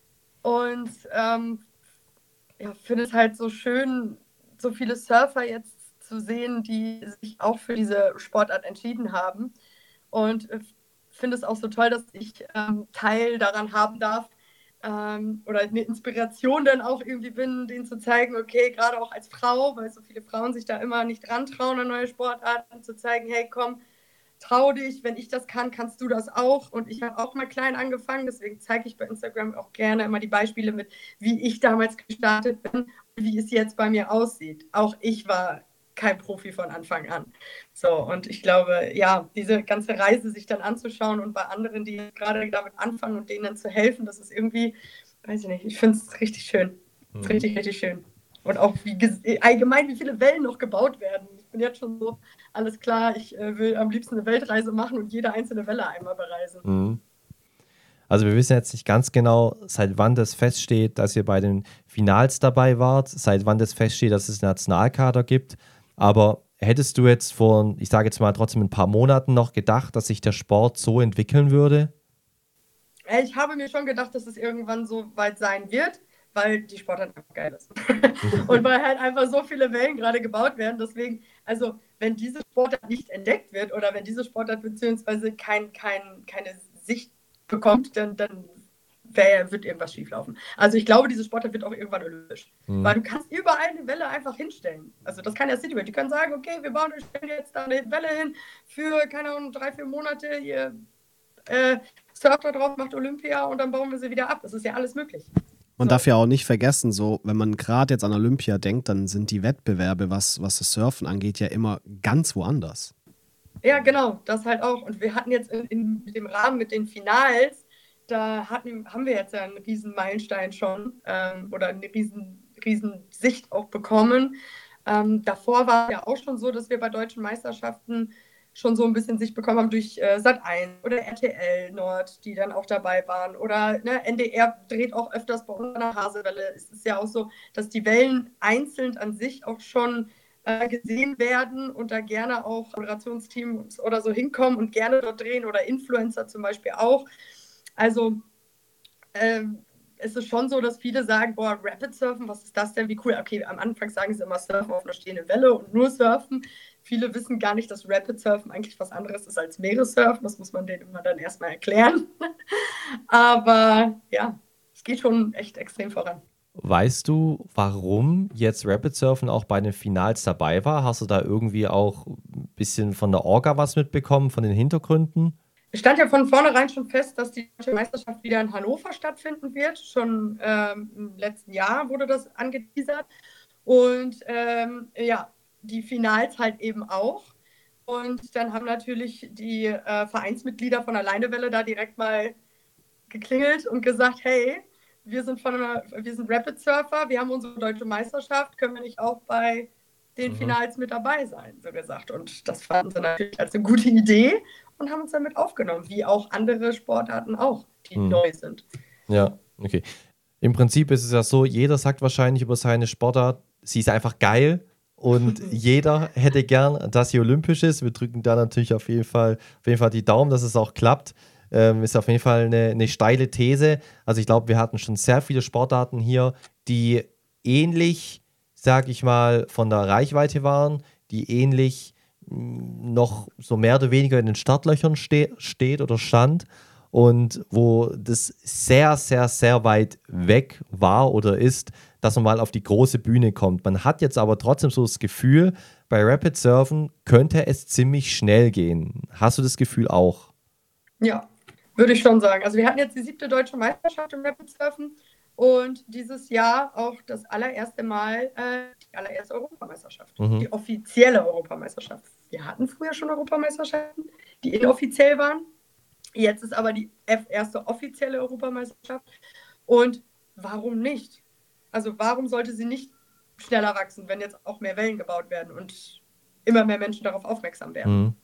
Und ähm, ja, finde es halt so schön, so viele Surfer jetzt zu sehen, die sich auch für diese Sportart entschieden haben. Und äh, finde es auch so toll, dass ich ähm, Teil daran haben darf ähm, oder eine Inspiration dann auch irgendwie bin, denen zu zeigen, okay, gerade auch als Frau, weil so viele Frauen sich da immer nicht dran trauen an neue Sportarten, zu zeigen, hey, komm, trau dich, wenn ich das kann, kannst du das auch. Und ich habe auch mal klein angefangen, deswegen zeige ich bei Instagram auch gerne immer die Beispiele mit, wie ich damals gestartet bin und wie es jetzt bei mir aussieht. Auch ich war kein Profi von Anfang an. So, und ich glaube, ja, diese ganze Reise sich dann anzuschauen und bei anderen, die gerade damit anfangen und denen dann zu helfen, das ist irgendwie, weiß ich nicht, ich finde es richtig schön. Mhm. Richtig, richtig schön. Und auch wie allgemein, wie viele Wellen noch gebaut werden. Ich bin jetzt schon so, alles klar, ich äh, will am liebsten eine Weltreise machen und jede einzelne Welle einmal bereisen. Mhm. Also wir wissen jetzt nicht ganz genau, seit wann das feststeht, dass ihr bei den Finals dabei wart, seit wann das feststeht, dass es einen Nationalkader gibt. Aber hättest du jetzt vor, ich sage jetzt mal trotzdem ein paar Monaten noch gedacht, dass sich der Sport so entwickeln würde? Ich habe mir schon gedacht, dass es irgendwann so weit sein wird, weil die Sportart einfach geil ist. Und weil halt einfach so viele Wellen gerade gebaut werden. Deswegen, also wenn diese Sportart nicht entdeckt wird oder wenn diese Sportart beziehungsweise kein, kein, keine Sicht bekommt, dann, dann wär, wird irgendwas schieflaufen. Also ich glaube, diese Sportart wird auch irgendwann olympisch. Mhm. Weil du kannst überall eine Welle einfach hinstellen. Also das kann ja Citywelt. Die können sagen, okay, wir bauen stellen jetzt da eine Welle hin für, keine Ahnung, drei, vier Monate, ihr äh, surft da drauf, macht Olympia und dann bauen wir sie wieder ab. Das ist ja alles möglich. Man darf ja auch nicht vergessen, so, wenn man gerade jetzt an Olympia denkt, dann sind die Wettbewerbe, was, was das Surfen angeht, ja immer ganz woanders. Ja, genau, das halt auch. Und wir hatten jetzt in, in dem Rahmen mit den Finals, da hatten, haben wir jetzt ja einen riesen Meilenstein schon ähm, oder eine riesen, riesen Sicht auch bekommen. Ähm, davor war es ja auch schon so, dass wir bei deutschen Meisterschaften schon so ein bisschen Sicht bekommen haben durch äh, Sat eins oder R T L Nord, die dann auch dabei waren. Oder ne, N D R dreht auch öfters bei uns an der Hasewelle. Es ist ja auch so, dass die Wellen einzeln an sich auch schon äh, gesehen werden und da gerne auch Moderationsteams oder so hinkommen und gerne dort drehen oder Influencer zum Beispiel auch. Also ähm, es ist schon so, dass viele sagen, boah, Rapid Surfen, was ist das denn, wie cool. Okay, am Anfang sagen sie immer Surfen auf einer stehenden Welle und nur Surfen. Viele wissen gar nicht, dass Rapid Surfen eigentlich was anderes ist als Meeressurfen. Das muss man denen immer dann erstmal erklären. Aber ja, es geht schon echt extrem voran. Weißt du, warum jetzt Rapid Surfen auch bei den Finals dabei war? Hast du da irgendwie auch ein bisschen von der Orga was mitbekommen, von den Hintergründen? Es stand ja von vornherein schon fest, dass die Deutsche Meisterschaft wieder in Hannover stattfinden wird. Schon ähm, im letzten Jahr wurde das angeteasert. Und ähm, ja, die Finals halt eben auch. Und dann haben natürlich die äh, Vereinsmitglieder von der Leinewelle da direkt mal geklingelt und gesagt, hey, wir sind von einer, wir sind Rapid Surfer, wir haben unsere deutsche Meisterschaft, können wir nicht auch bei den Finals mit dabei sein, so gesagt. Und das fanden sie natürlich als eine gute Idee und haben uns damit aufgenommen, wie auch andere Sportarten auch, die hm. neu sind. Ja, okay. Im Prinzip ist es ja so, jeder sagt wahrscheinlich über seine Sportart, sie ist einfach geil und jeder hätte gern, dass sie olympisch ist. Wir drücken da natürlich auf jeden Fall, auf jeden Fall die Daumen, dass es auch klappt. Ähm, ist auf jeden Fall eine, eine steile These. Also ich glaube, wir hatten schon sehr viele Sportarten hier, die ähnlich, sag ich mal, von der Reichweite waren, die ähnlich mh, noch so mehr oder weniger in den Startlöchern ste- steht oder stand und wo das sehr, sehr, sehr weit weg war oder ist, dass man mal auf die große Bühne kommt. Man hat jetzt aber trotzdem so das Gefühl, bei Rapid Surfen könnte es ziemlich schnell gehen. Hast du das Gefühl auch? Ja, würde ich schon sagen. Also wir hatten jetzt die siebte deutsche Meisterschaft im Rapid Surfen und dieses Jahr auch das allererste Mal äh, die allererste Europameisterschaft, mhm. die offizielle Europameisterschaft. Wir hatten früher schon Europameisterschaften, die inoffiziell waren. Jetzt ist aber die erste offizielle Europameisterschaft. Und warum nicht? Also warum sollte sie nicht schneller wachsen, wenn jetzt auch mehr Wellen gebaut werden und immer mehr Menschen darauf aufmerksam werden? Mhm.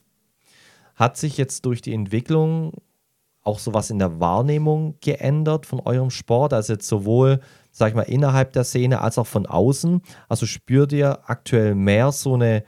Hat sich jetzt durch die Entwicklung auch sowas in der Wahrnehmung geändert von eurem Sport? Also jetzt sowohl, sag ich mal, innerhalb der Szene als auch von außen? Also spürt ihr aktuell mehr so eine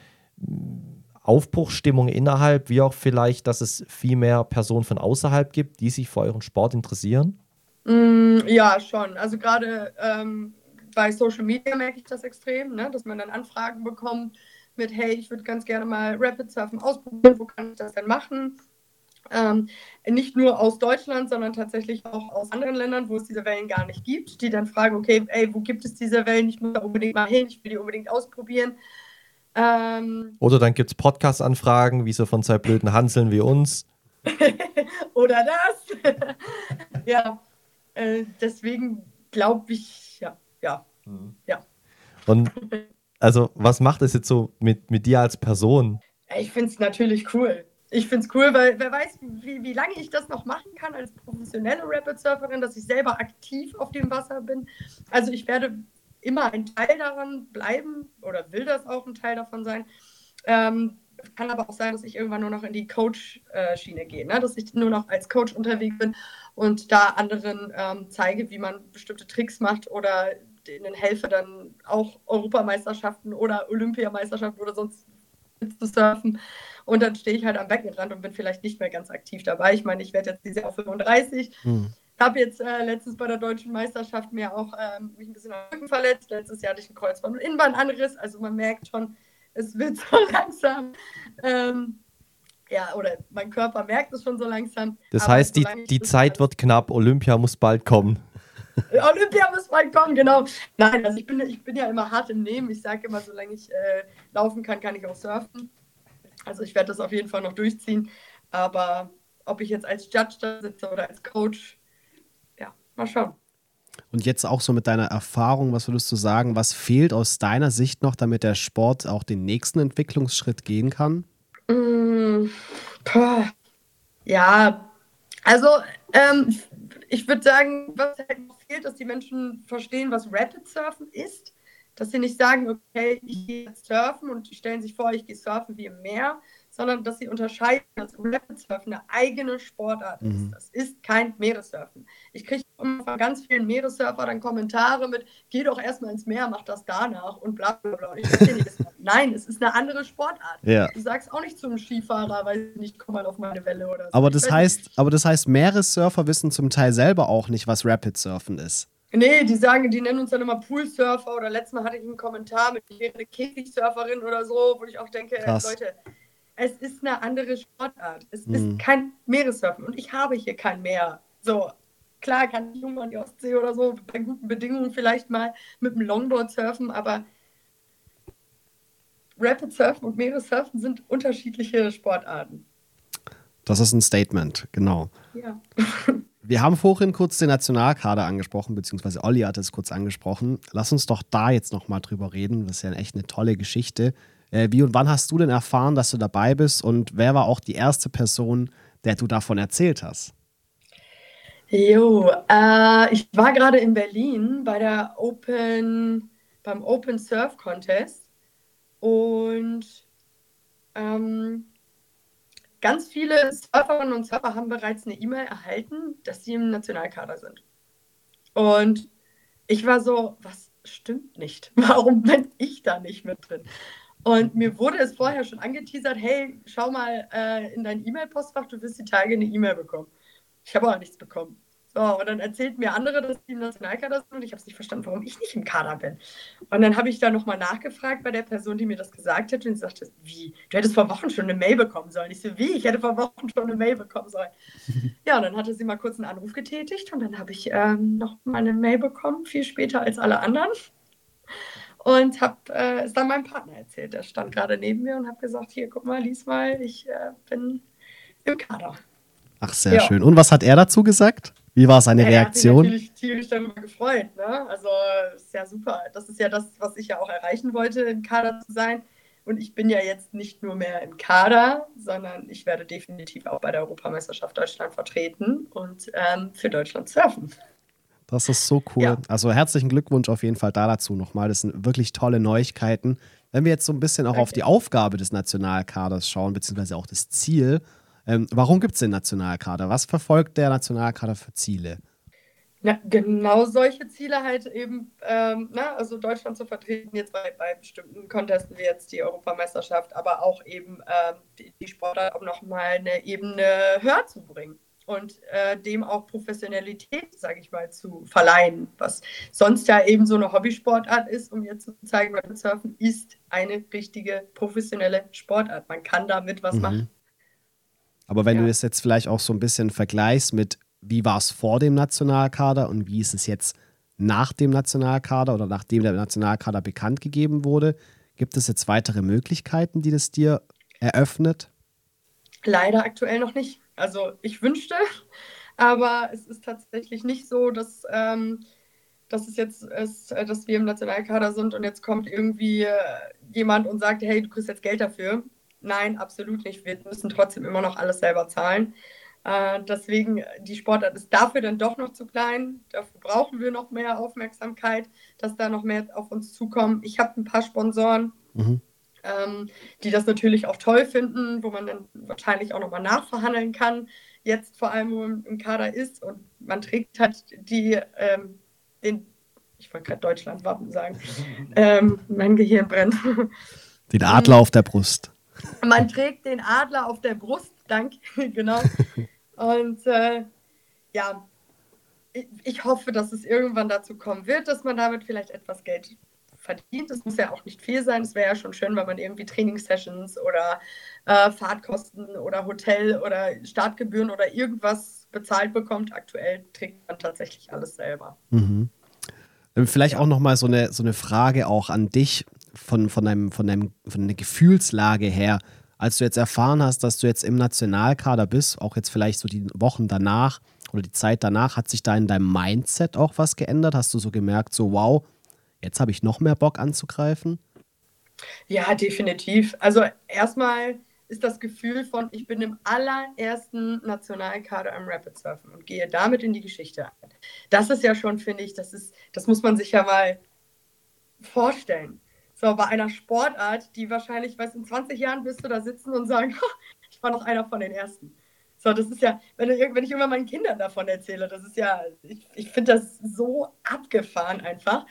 Aufbruchsstimmung innerhalb, wie auch vielleicht, dass es viel mehr Personen von außerhalb gibt, die sich für euren Sport interessieren? Mm, ja, schon. Also gerade ähm, bei Social Media merke ich das extrem, ne? Dass man dann Anfragen bekommt mit, hey, ich würde ganz gerne mal Rapid Surfen ausprobieren, wo kann ich das denn machen? Ähm, nicht nur aus Deutschland, sondern tatsächlich auch aus anderen Ländern, wo es diese Wellen gar nicht gibt, die dann fragen, okay, ey, wo gibt es diese Wellen? Ich muss da unbedingt mal hin, ich will die unbedingt ausprobieren. Ähm, Oder dann gibt es Podcast-Anfragen, wie so von zwei blöden Hanseln wie uns. Oder das. Ja, äh, deswegen glaube ich, ja, ja, mhm. ja. Und also, was macht es jetzt so mit, mit dir als Person? Ich finde es natürlich cool. Ich finde es cool, weil wer weiß, wie, wie lange ich das noch machen kann als professionelle Rapid-Surferin, dass ich selber aktiv auf dem Wasser bin. Also ich werde immer ein Teil daran bleiben oder will das auch ein Teil davon sein. Ähm, kann aber auch sein, dass ich irgendwann nur noch in die Coach-Schiene gehe, ne? Dass ich nur noch als Coach unterwegs bin und da anderen ähm, zeige, wie man bestimmte Tricks macht oder denen helfe, dann auch Europameisterschaften oder Olympiameisterschaften oder sonst zu surfen. Und dann stehe ich halt am Beckenrand und bin vielleicht nicht mehr ganz aktiv dabei. Ich meine, ich werde jetzt dieses Jahr fünfunddreißig. Hm. Habe jetzt äh, letztens bei der Deutschen Meisterschaft mir auch ähm, mich ein bisschen am Rücken verletzt. Letztes Jahr hatte ich einen Kreuzband- und Innenbandanriss. Also man merkt schon, es wird so langsam. Ähm, ja, oder mein Körper merkt es schon so langsam. Das Aber heißt, die, die Zeit wird knapp. Olympia muss bald kommen. Olympia muss bald kommen, genau. Nein, also ich bin, ich bin ja immer hart im Nehmen. Ich sage immer, solange ich äh, laufen kann, kann ich auch surfen. Also ich werde das auf jeden Fall noch durchziehen. Aber ob ich jetzt als Judge da sitze oder als Coach, ja, mal schauen. Und jetzt auch so mit deiner Erfahrung, was würdest du sagen, was fehlt aus deiner Sicht noch, damit der Sport auch den nächsten Entwicklungsschritt gehen kann? Mmh, Puh, ja, also ähm, ich würde sagen, was halt noch fehlt, dass die Menschen verstehen, was Rapid Surfen ist. Dass sie nicht sagen, okay, ich gehe jetzt surfen und die stellen sich vor, ich gehe surfen wie im Meer, sondern dass sie unterscheiden, dass Rapid Surfen eine eigene Sportart ist. Mhm. Das ist kein Meeressurfen. Ich kriege immer von ganz vielen Meeressurfern dann Kommentare mit, geh doch erstmal ins Meer, mach das danach und bla bla bla. Und ich sage nicht, nein, es ist eine andere Sportart. Ja. Du sagst auch nicht zum Skifahrer, weil ich nicht, komm mal auf meine Welle oder so. Aber das heißt, aber das heißt, Meeressurfer wissen zum Teil selber auch nicht, was Rapid Surfen ist. Nee, die sagen, die nennen uns dann immer Poolsurfer oder letztes Mal hatte ich einen Kommentar mit, ich wäre eine Käfigsurferin oder so, wo ich auch denke, Krass. Leute, es ist eine andere Sportart. Es Mhm. ist kein Meeressurfen und ich habe hier kein Meer. So, klar kann ich irgendwann an die Ostsee oder so, bei guten Bedingungen vielleicht mal mit dem Longboard surfen, aber Rapid Surfen und Meeressurfen sind unterschiedliche Sportarten. Das ist ein Statement, genau. Ja. Wir haben vorhin kurz den Nationalkader angesprochen, beziehungsweise Olli hat es kurz angesprochen. Lass uns doch da jetzt nochmal drüber reden. Das ist ja echt eine tolle Geschichte. Äh, wie und wann hast du denn erfahren, dass du dabei bist und wer war auch die erste Person, der du davon erzählt hast? Jo, äh, ich war gerade in Berlin bei der Open, beim Open Surf Contest und ähm, ganz viele Surferinnen und Surfer haben bereits eine E-Mail erhalten, dass sie im Nationalkader sind. Und ich war so, was stimmt nicht? Warum bin ich da nicht mit drin? Und mir wurde es vorher schon angeteasert, hey, schau mal äh, in dein E-Mail-Postfach, du wirst die Tage eine E-Mail bekommen. Ich habe aber nichts bekommen. So, und dann erzählten mir andere, dass die im Nationalkader sind und ich habe es nicht verstanden, warum ich nicht im Kader bin. Und dann habe ich da nochmal nachgefragt bei der Person, die mir das gesagt hat und sie sagte, wie, du hättest vor Wochen schon eine Mail bekommen sollen. Ich so, wie, ich hätte vor Wochen schon eine Mail bekommen sollen. Ja, und dann hatte sie mal kurz einen Anruf getätigt und dann habe ich ähm, noch mal eine Mail bekommen, viel später als alle anderen. Und habe äh, es dann meinem Partner erzählt. Der stand gerade neben mir und habe gesagt, hier, guck mal, lies mal, ich äh, bin im Kader. Ach, sehr Ja. schön. Und was hat er dazu gesagt? Wie war seine Ja, Reaktion? Er hat sich natürlich tierisch darüber gefreut. Ne? Also ist ja super. Das ist ja das, was ich ja auch erreichen wollte, im Kader zu sein. Und ich bin ja jetzt nicht nur mehr im Kader, sondern ich werde definitiv auch bei der Europameisterschaft Deutschland vertreten und ähm, für Deutschland surfen. Das ist so cool. Ja. Also herzlichen Glückwunsch auf jeden Fall da dazu nochmal. Das sind wirklich tolle Neuigkeiten. Wenn wir jetzt so ein bisschen auch Danke. auf die Aufgabe des Nationalkaders schauen, beziehungsweise auch das Ziel, ähm, warum gibt es den Nationalkader? Was verfolgt der Nationalkader für Ziele? Ja, genau solche Ziele halt eben, ähm, ne, also Deutschland zu vertreten, jetzt bei, bei bestimmten Contesten wie jetzt die Europameisterschaft, aber auch eben ähm, die, die Sportart auch nochmal eine Ebene höher zu bringen und äh, dem auch Professionalität, sage ich mal, zu verleihen, was sonst ja eben so eine Hobbysportart ist, um jetzt zu zeigen, Rapid Surfen ist eine richtige professionelle Sportart. Man kann damit was Mhm. machen. Aber wenn Ja. du das jetzt vielleicht auch so ein bisschen vergleichst mit, wie war es vor dem Nationalkader und wie ist es jetzt nach dem Nationalkader oder nachdem der Nationalkader bekannt gegeben wurde, gibt es jetzt weitere Möglichkeiten, die das dir eröffnet? Leider aktuell noch nicht. Also ich wünschte, aber es ist tatsächlich nicht so, dass, ähm, dass es jetzt ist, äh, dass wir im Nationalkader sind und jetzt kommt irgendwie äh, jemand und sagt, hey, du kriegst jetzt Geld dafür. Nein, absolut nicht. Wir müssen trotzdem immer noch alles selber zahlen. Äh, deswegen, die Sportart ist dafür dann doch noch zu klein. Dafür brauchen wir noch mehr Aufmerksamkeit, dass da noch mehr auf uns zukommen. Ich habe ein paar Sponsoren, Mhm. ähm, die das natürlich auch toll finden, wo man dann wahrscheinlich auch nochmal nachverhandeln kann. Jetzt vor allem, wo man im Kader ist und man trägt halt die, ähm, den, ich wollte gerade Deutschlandwappen sagen, ähm, mein Gehirn brennt. Den Adler auf der Brust. Man trägt den Adler auf der Brust, danke, genau. Und äh, ja, ich, ich hoffe, dass es irgendwann dazu kommen wird, dass man damit vielleicht etwas Geld verdient. Das muss ja auch nicht viel sein. Es wäre ja schon schön, wenn man irgendwie Trainingssessions oder äh, Fahrtkosten oder Hotel oder Startgebühren oder irgendwas bezahlt bekommt. Aktuell trägt man tatsächlich alles selber. Mhm. Vielleicht Ja. auch nochmal so eine, so eine Frage auch an dich von, von, deinem, von, deinem, von der Gefühlslage her. Als du jetzt erfahren hast, dass du jetzt im Nationalkader bist, auch jetzt vielleicht so die Wochen danach oder die Zeit danach, hat sich da in deinem Mindset auch was geändert? Hast du so gemerkt, so wow, jetzt habe ich noch mehr Bock anzugreifen? Ja, definitiv. Also erstmal ist das Gefühl von, ich bin im allerersten Nationalkader am Rapid Surfen und gehe damit in die Geschichte ein. Das ist ja schon, finde ich, das ist, das muss man sich ja mal vorstellen. So, bei einer Sportart, die wahrscheinlich, weiß in zwanzig Jahren wirst du da sitzen und sagen, ich war noch einer von den Ersten. So, das ist ja, wenn, wenn ich immer meinen Kindern davon erzähle, das ist ja, ich, ich finde das so abgefahren einfach.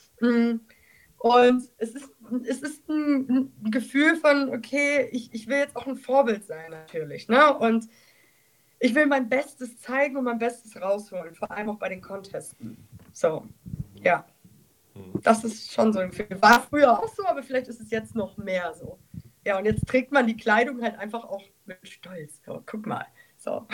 Und es ist, es ist ein Gefühl von, okay, ich, ich will jetzt auch ein Vorbild sein natürlich, ne? Und ich will mein Bestes zeigen und mein Bestes rausholen, vor allem auch bei den Contesten. So, ja. Das ist schon so ein Gefühl. War früher auch so, aber vielleicht ist es jetzt noch mehr so. Ja, und jetzt trägt man die Kleidung halt einfach auch mit Stolz. So, guck mal. So.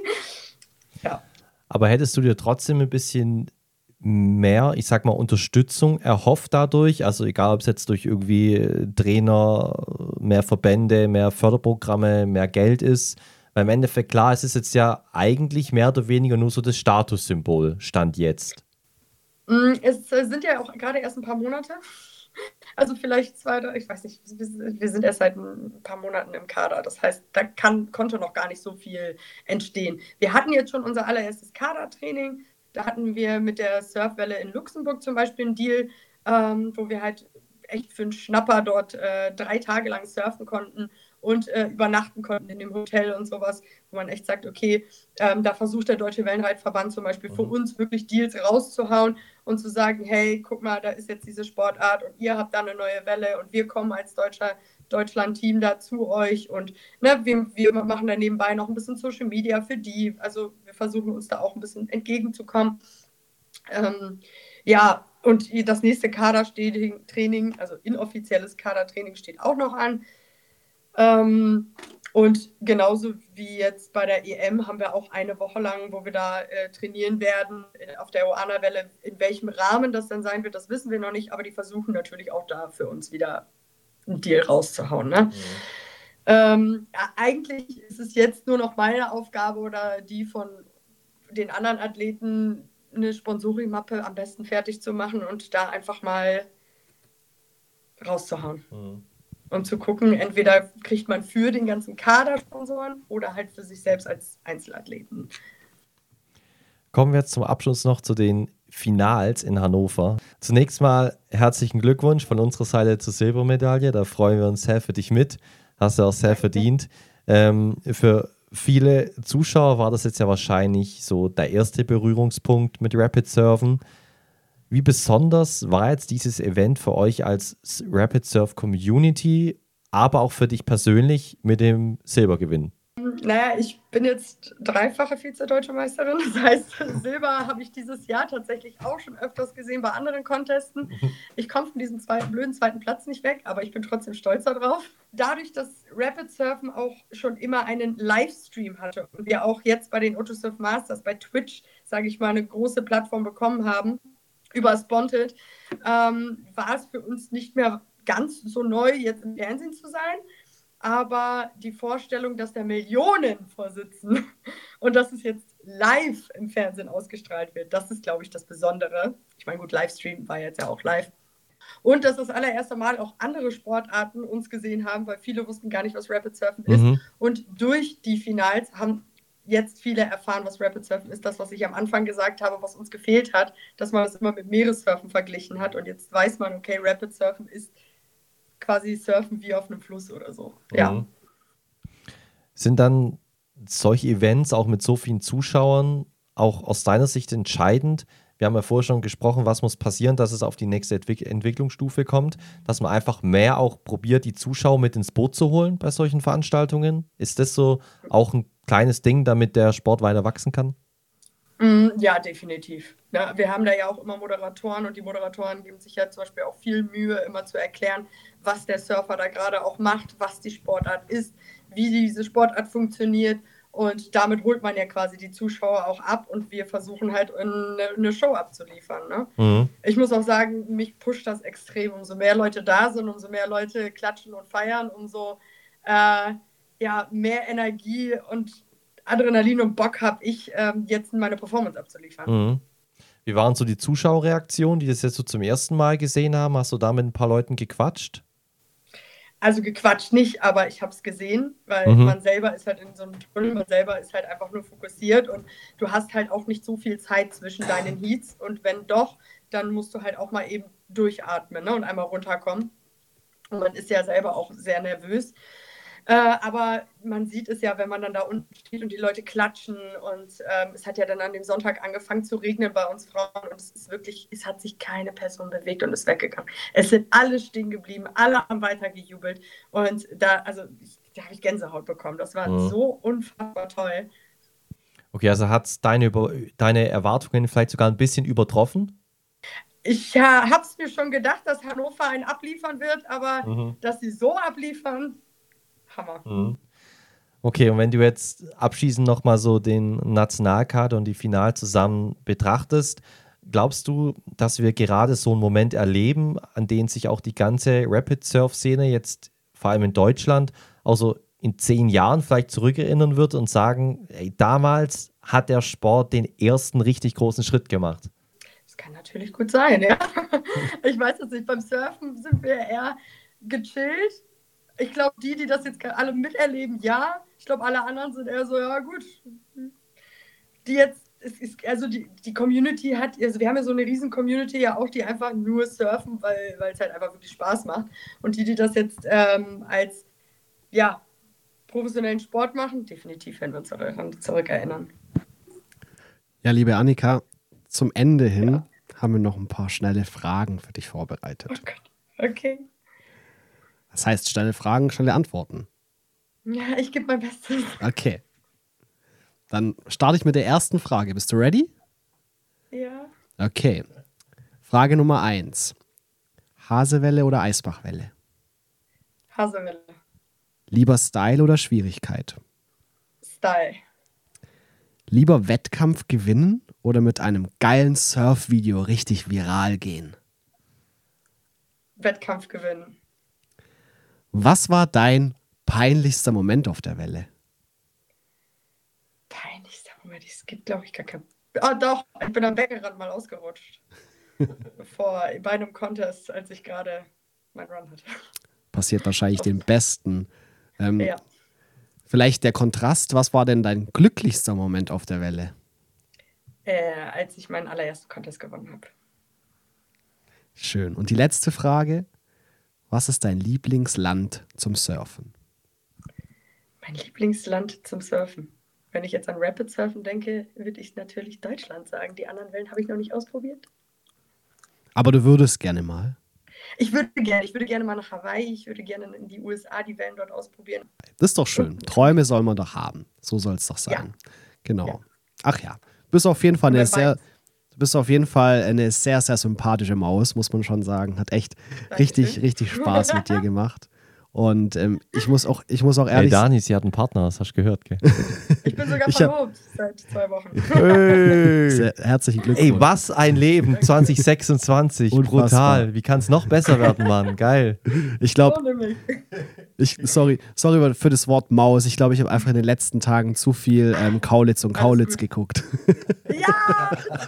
Ja. Aber hättest du dir trotzdem ein bisschen mehr, ich sag mal, Unterstützung erhofft dadurch? Also egal, ob es jetzt durch irgendwie Trainer, mehr Verbände, mehr Förderprogramme, mehr Geld ist. Weil im Endeffekt, klar, es ist jetzt ja eigentlich mehr oder weniger nur so das Statussymbol, Stand jetzt. Es sind ja auch gerade erst ein paar Monate. Also vielleicht zwei, ich weiß nicht, wir sind erst seit ein paar Monaten im Kader. Das heißt, da kann, konnte noch gar nicht so viel entstehen. Wir hatten jetzt schon unser allererstes Kadertraining. Da hatten wir mit der Surfwelle in Luxemburg zum Beispiel einen Deal, ähm, wo wir halt echt für einen Schnapper dort äh, drei Tage lang surfen konnten und äh, übernachten konnten in dem Hotel und sowas, wo man echt sagt, okay, ähm, da versucht der Deutsche Wellenreitverband zum Beispiel mhm. für uns wirklich Deals rauszuhauen und zu sagen, hey, guck mal, da ist jetzt diese Sportart und ihr habt da eine neue Welle und wir kommen als deutscher Deutschland-Team da zu euch und ne, wir, wir machen da nebenbei noch ein bisschen Social Media für die, also wir versuchen uns da auch ein entgegenzukommen. Ähm, ja, und das nächste Kadertraining, also inoffizielles Kadertraining steht auch noch an. Ähm, und genauso wie jetzt bei der E M haben wir auch eine Woche lang, wo wir da äh, trainieren werden äh, auf der Oana-Welle. In welchem Rahmen das dann sein wird, das wissen wir noch nicht, aber die versuchen natürlich auch da für uns wieder einen Deal rauszuhauen. Ne? Mhm. Ähm, ja, eigentlich ist es jetzt nur noch meine Aufgabe oder die von den anderen Athleten, eine Sponsoring-Mappe am besten fertig zu machen und da einfach mal rauszuhauen. Mhm. Und zu gucken, entweder kriegt man für den ganzen Kader Sponsoren oder halt für sich selbst als Einzelathleten. Kommen wir jetzt zum Abschluss noch zu den Finals in Hannover. Zunächst mal herzlichen Glückwunsch von unserer Seite zur Silbermedaille. Da freuen wir uns sehr für dich mit. Hast du auch sehr verdient. Ähm, für viele Zuschauer war das jetzt ja wahrscheinlich so der erste Berührungspunkt mit Rapid Surfen. Wie besonders war jetzt dieses Event für euch als Rapid Surf Community, aber auch für dich persönlich mit dem Silbergewinn? Naja, ich bin jetzt dreifache Vize-Deutsche Meisterin. Das heißt, Silber habe ich dieses Jahr tatsächlich auch schon öfters gesehen bei anderen Contesten. Ich komme von diesem zweiten, blöden zweiten Platz nicht weg, aber ich bin trotzdem stolz darauf. Dadurch, dass Rapid Surfen auch schon immer einen Livestream hatte und wir auch jetzt bei den Ottosurf Masters bei Twitch, sage ich mal, eine große Plattform bekommen haben, über Sponted, ähm, war es für uns nicht mehr ganz so neu, jetzt im Fernsehen zu sein. Aber die Vorstellung, dass da Millionen vorsitzen und dass es jetzt live im Fernsehen ausgestrahlt wird, das ist, glaube ich, das Besondere. Ich meine, gut, Livestream war jetzt ja auch live. Und dass das allererste Mal auch andere Sportarten uns gesehen haben, weil viele wussten gar nicht, was Rapid Surfen ist. Mhm. Und durch die Finals haben jetzt viele erfahren, was Rapid Surfen ist. Das, was ich am Anfang gesagt habe, was uns gefehlt hat, dass man das immer mit Meeressurfen verglichen hat. Und jetzt weiß man, okay, Rapid Surfen ist quasi Surfen wie auf einem Fluss oder so. Mhm. Ja. Sind dann solche Events auch mit so vielen Zuschauern auch aus deiner Sicht entscheidend? Wir haben ja vorher schon gesprochen, was muss passieren, dass es auf die nächste Entwick- Entwicklungsstufe kommt, dass man einfach mehr auch probiert, die Zuschauer mit ins Boot zu holen bei solchen Veranstaltungen. Ist das so auch ein kleines Ding, damit der Sport weiter wachsen kann? Ja, definitiv. Ja, wir haben da ja auch immer Moderatoren und die Moderatoren geben sich ja zum Beispiel auch viel Mühe, immer zu erklären, was der Surfer da gerade auch macht, was die Sportart ist, wie diese Sportart funktioniert. Und damit holt man ja quasi die Zuschauer auch ab und wir versuchen halt eine, eine Show abzuliefern. Ne? Mhm. Ich muss auch sagen, mich pusht das extrem. Umso mehr Leute da sind, umso mehr Leute klatschen und feiern, umso äh, ja, mehr Energie und Adrenalin und Bock habe ich, ähm, jetzt meine Performance abzuliefern. Mhm. Wie waren so die Zuschauerreaktionen, die das jetzt so zum ersten Mal gesehen haben? Hast du da mit ein paar Leuten gequatscht? Also gequatscht nicht, aber ich habe es gesehen, weil Mhm. man selber ist halt in so einem Tunnel, man selber ist halt einfach nur fokussiert und du hast halt auch nicht so viel Zeit zwischen deinen Heats und wenn doch, dann musst du halt auch mal eben durchatmen, ne, und einmal runterkommen. Und man ist ja selber auch sehr nervös. Äh, aber man sieht es ja, wenn man dann da unten steht und die Leute klatschen und ähm, es hat ja dann an dem Sonntag angefangen zu regnen bei uns Frauen und es ist wirklich, es hat sich keine Person bewegt und ist weggegangen. Es sind alle stehen geblieben, alle haben weiter gejubelt und da, also ich, da habe ich Gänsehaut bekommen. Das war Mhm. so unfassbar toll. Okay, also hat es deine, Über- deine Erwartungen vielleicht sogar ein bisschen übertroffen? Ich äh, habe es mir schon gedacht, dass Hannover einen abliefern wird, aber Mhm. dass sie so abliefern, Hammer. Mhm. Okay, und wenn du jetzt abschließend nochmal so den Nationalkader und die Final zusammen betrachtest, glaubst du, dass wir gerade so einen Moment erleben, an den sich auch die ganze Rapid-Surf-Szene jetzt, vor allem in Deutschland, also in zehn Jahren vielleicht zurückerinnern wird und sagen, ey, damals hat der Sport den ersten richtig großen Schritt gemacht? Das kann natürlich gut sein, ja. Ich weiß es nicht. Beim Surfen sind wir eher gechillt. Ich glaube, die, die das jetzt alle miterleben, ja. Ich glaube, alle anderen sind eher so, ja gut. Die jetzt, es ist, also die, die Community hat, also wir haben ja so eine riesen Community ja auch, die einfach nur surfen, weil weil es halt einfach wirklich Spaß macht. Und die, die das jetzt ähm, als, ja, professionellen Sport machen, definitiv werden wir uns daran zurückerinnern. Ja, liebe Annika, zum Ende hin Ja. haben wir noch ein paar schnelle Fragen für dich vorbereitet. Oh Gott. Okay. Das heißt, schnelle Fragen, schnelle Antworten. Ja, ich gebe mein Bestes. Okay. Dann starte ich mit der ersten Frage. Bist du ready? Ja. Okay. Frage Nummer eins. Hasewelle oder Eisbachwelle? Hasewelle. Lieber Style oder Schwierigkeit? Style. Lieber Wettkampf gewinnen oder mit einem geilen Surf-Video richtig viral gehen? Wettkampf gewinnen. Was war dein peinlichster Moment auf der Welle? Peinlichster Moment. Es gibt, glaube ich, gar keinen. Ah, doch. Ich bin am Beckenrand mal ausgerutscht. Vor, bei einem Contest, als ich gerade meinen Run hatte. Passiert wahrscheinlich den Besten. Ähm, Ja. Vielleicht der Kontrast. Was war denn dein glücklichster Moment auf der Welle? Äh, als ich meinen allerersten Contest gewonnen habe. Schön. Und die letzte Frage. Was ist dein Lieblingsland zum Surfen? Mein Lieblingsland zum Surfen. Wenn ich jetzt an Rapid Surfen denke, würde ich natürlich Deutschland sagen. Die anderen Wellen habe ich noch nicht ausprobiert. Aber du würdest gerne mal. Ich würde gerne, ich würde gerne mal nach Hawaii, ich würde gerne in die U S A die Wellen dort ausprobieren. Das ist doch schön. Träume soll man doch haben. So soll es doch sein. Ja. Genau. Ja. Ach ja. Du bist auf jeden Fall Und eine wer sehr, weiß. du bist auf jeden Fall eine sehr, sehr sympathische Maus, muss man schon sagen. Hat echt richtig, Dankeschön. richtig Spaß mit dir gemacht. Und ähm, ich muss auch, ich muss auch Ey, ehrlich sagen. Dani, sie hat einen Partner, das hast du gehört, gell? Ich bin sogar Ich hab- verlobt seit zwei Wochen. Sehr herzlichen Glückwunsch. Ey, was ein Leben, zwanzig sechsundzwanzig, Unfassbar. brutal. Wie kann es noch besser werden, Mann? Geil. Ich glaube, So nämlich. ich, sorry, sorry für das Wort Maus. Ich glaube, ich habe einfach in den letzten Tagen zu viel ähm, Kaulitz und Kaulitz gut. geguckt. Ja!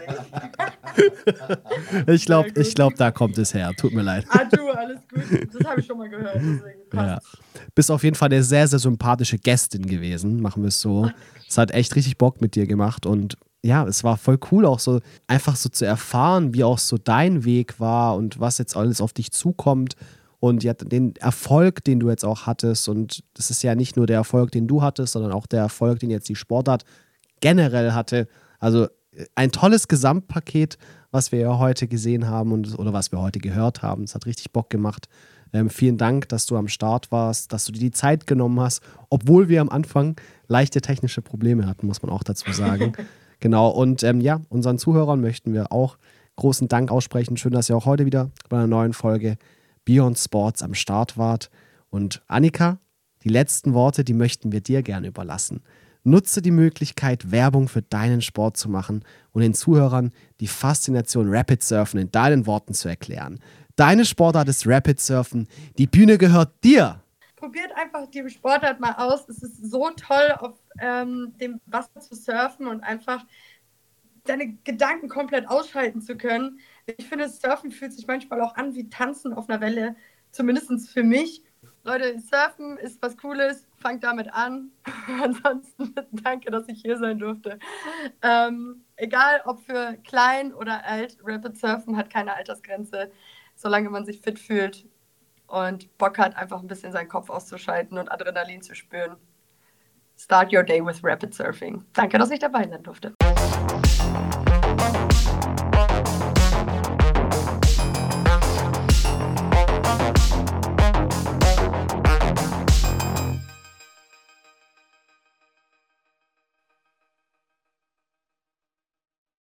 Ich glaube, Sehr gut. ich glaub, da kommt es her. Tut mir leid. Ah, du, alles gut. Das habe ich schon mal gehört. Deswegen Ja. passt. Bist auf jeden Fall eine sehr, sehr sympathische Gästin gewesen. Machen wir es so. Es hat echt richtig Bock mit dir gemacht und ja, es war voll cool auch so einfach so zu erfahren, wie auch so dein Weg war und was jetzt alles auf dich zukommt und ja, den Erfolg, den du jetzt auch hattest und das ist ja nicht nur der Erfolg, den du hattest, sondern auch der Erfolg, den jetzt die Sportart generell hatte. Also ein tolles Gesamtpaket, was wir ja heute gesehen haben und, oder was wir heute gehört haben. Es hat richtig Bock gemacht. Ähm, vielen Dank, dass du am Start warst, dass du dir die Zeit genommen hast, obwohl wir am Anfang leichte technische Probleme hatten, muss man auch dazu sagen. Genau, und ähm, ja, unseren Zuhörern möchten wir auch großen Dank aussprechen. Schön, dass ihr auch heute wieder bei einer neuen Folge Beyond Sports am Start wart. Und Annika, die letzten Worte, die möchten wir dir gerne überlassen. Nutze die Möglichkeit, Werbung für deinen Sport zu machen und den Zuhörern die Faszination Rapid Surfen in deinen Worten zu erklären. Deine Sportart ist Rapid Surfen. Die Bühne gehört dir. Probiert einfach die Sportart mal aus. Es ist so toll, auf ähm, dem Wasser zu surfen und einfach deine Gedanken komplett ausschalten zu können. Ich finde, Surfen fühlt sich manchmal auch an wie Tanzen auf einer Welle, zumindest für mich. Leute, Surfen ist was Cooles, fangt damit an. Ansonsten danke, dass ich hier sein durfte. Ähm, egal, ob für klein oder alt, Rapid Surfen hat keine Altersgrenze, solange man sich fit fühlt und Bock hat, einfach ein bisschen seinen Kopf auszuschalten und Adrenalin zu spüren. Start your day with Rapid Surfing. Danke, dass ich dabei sein durfte.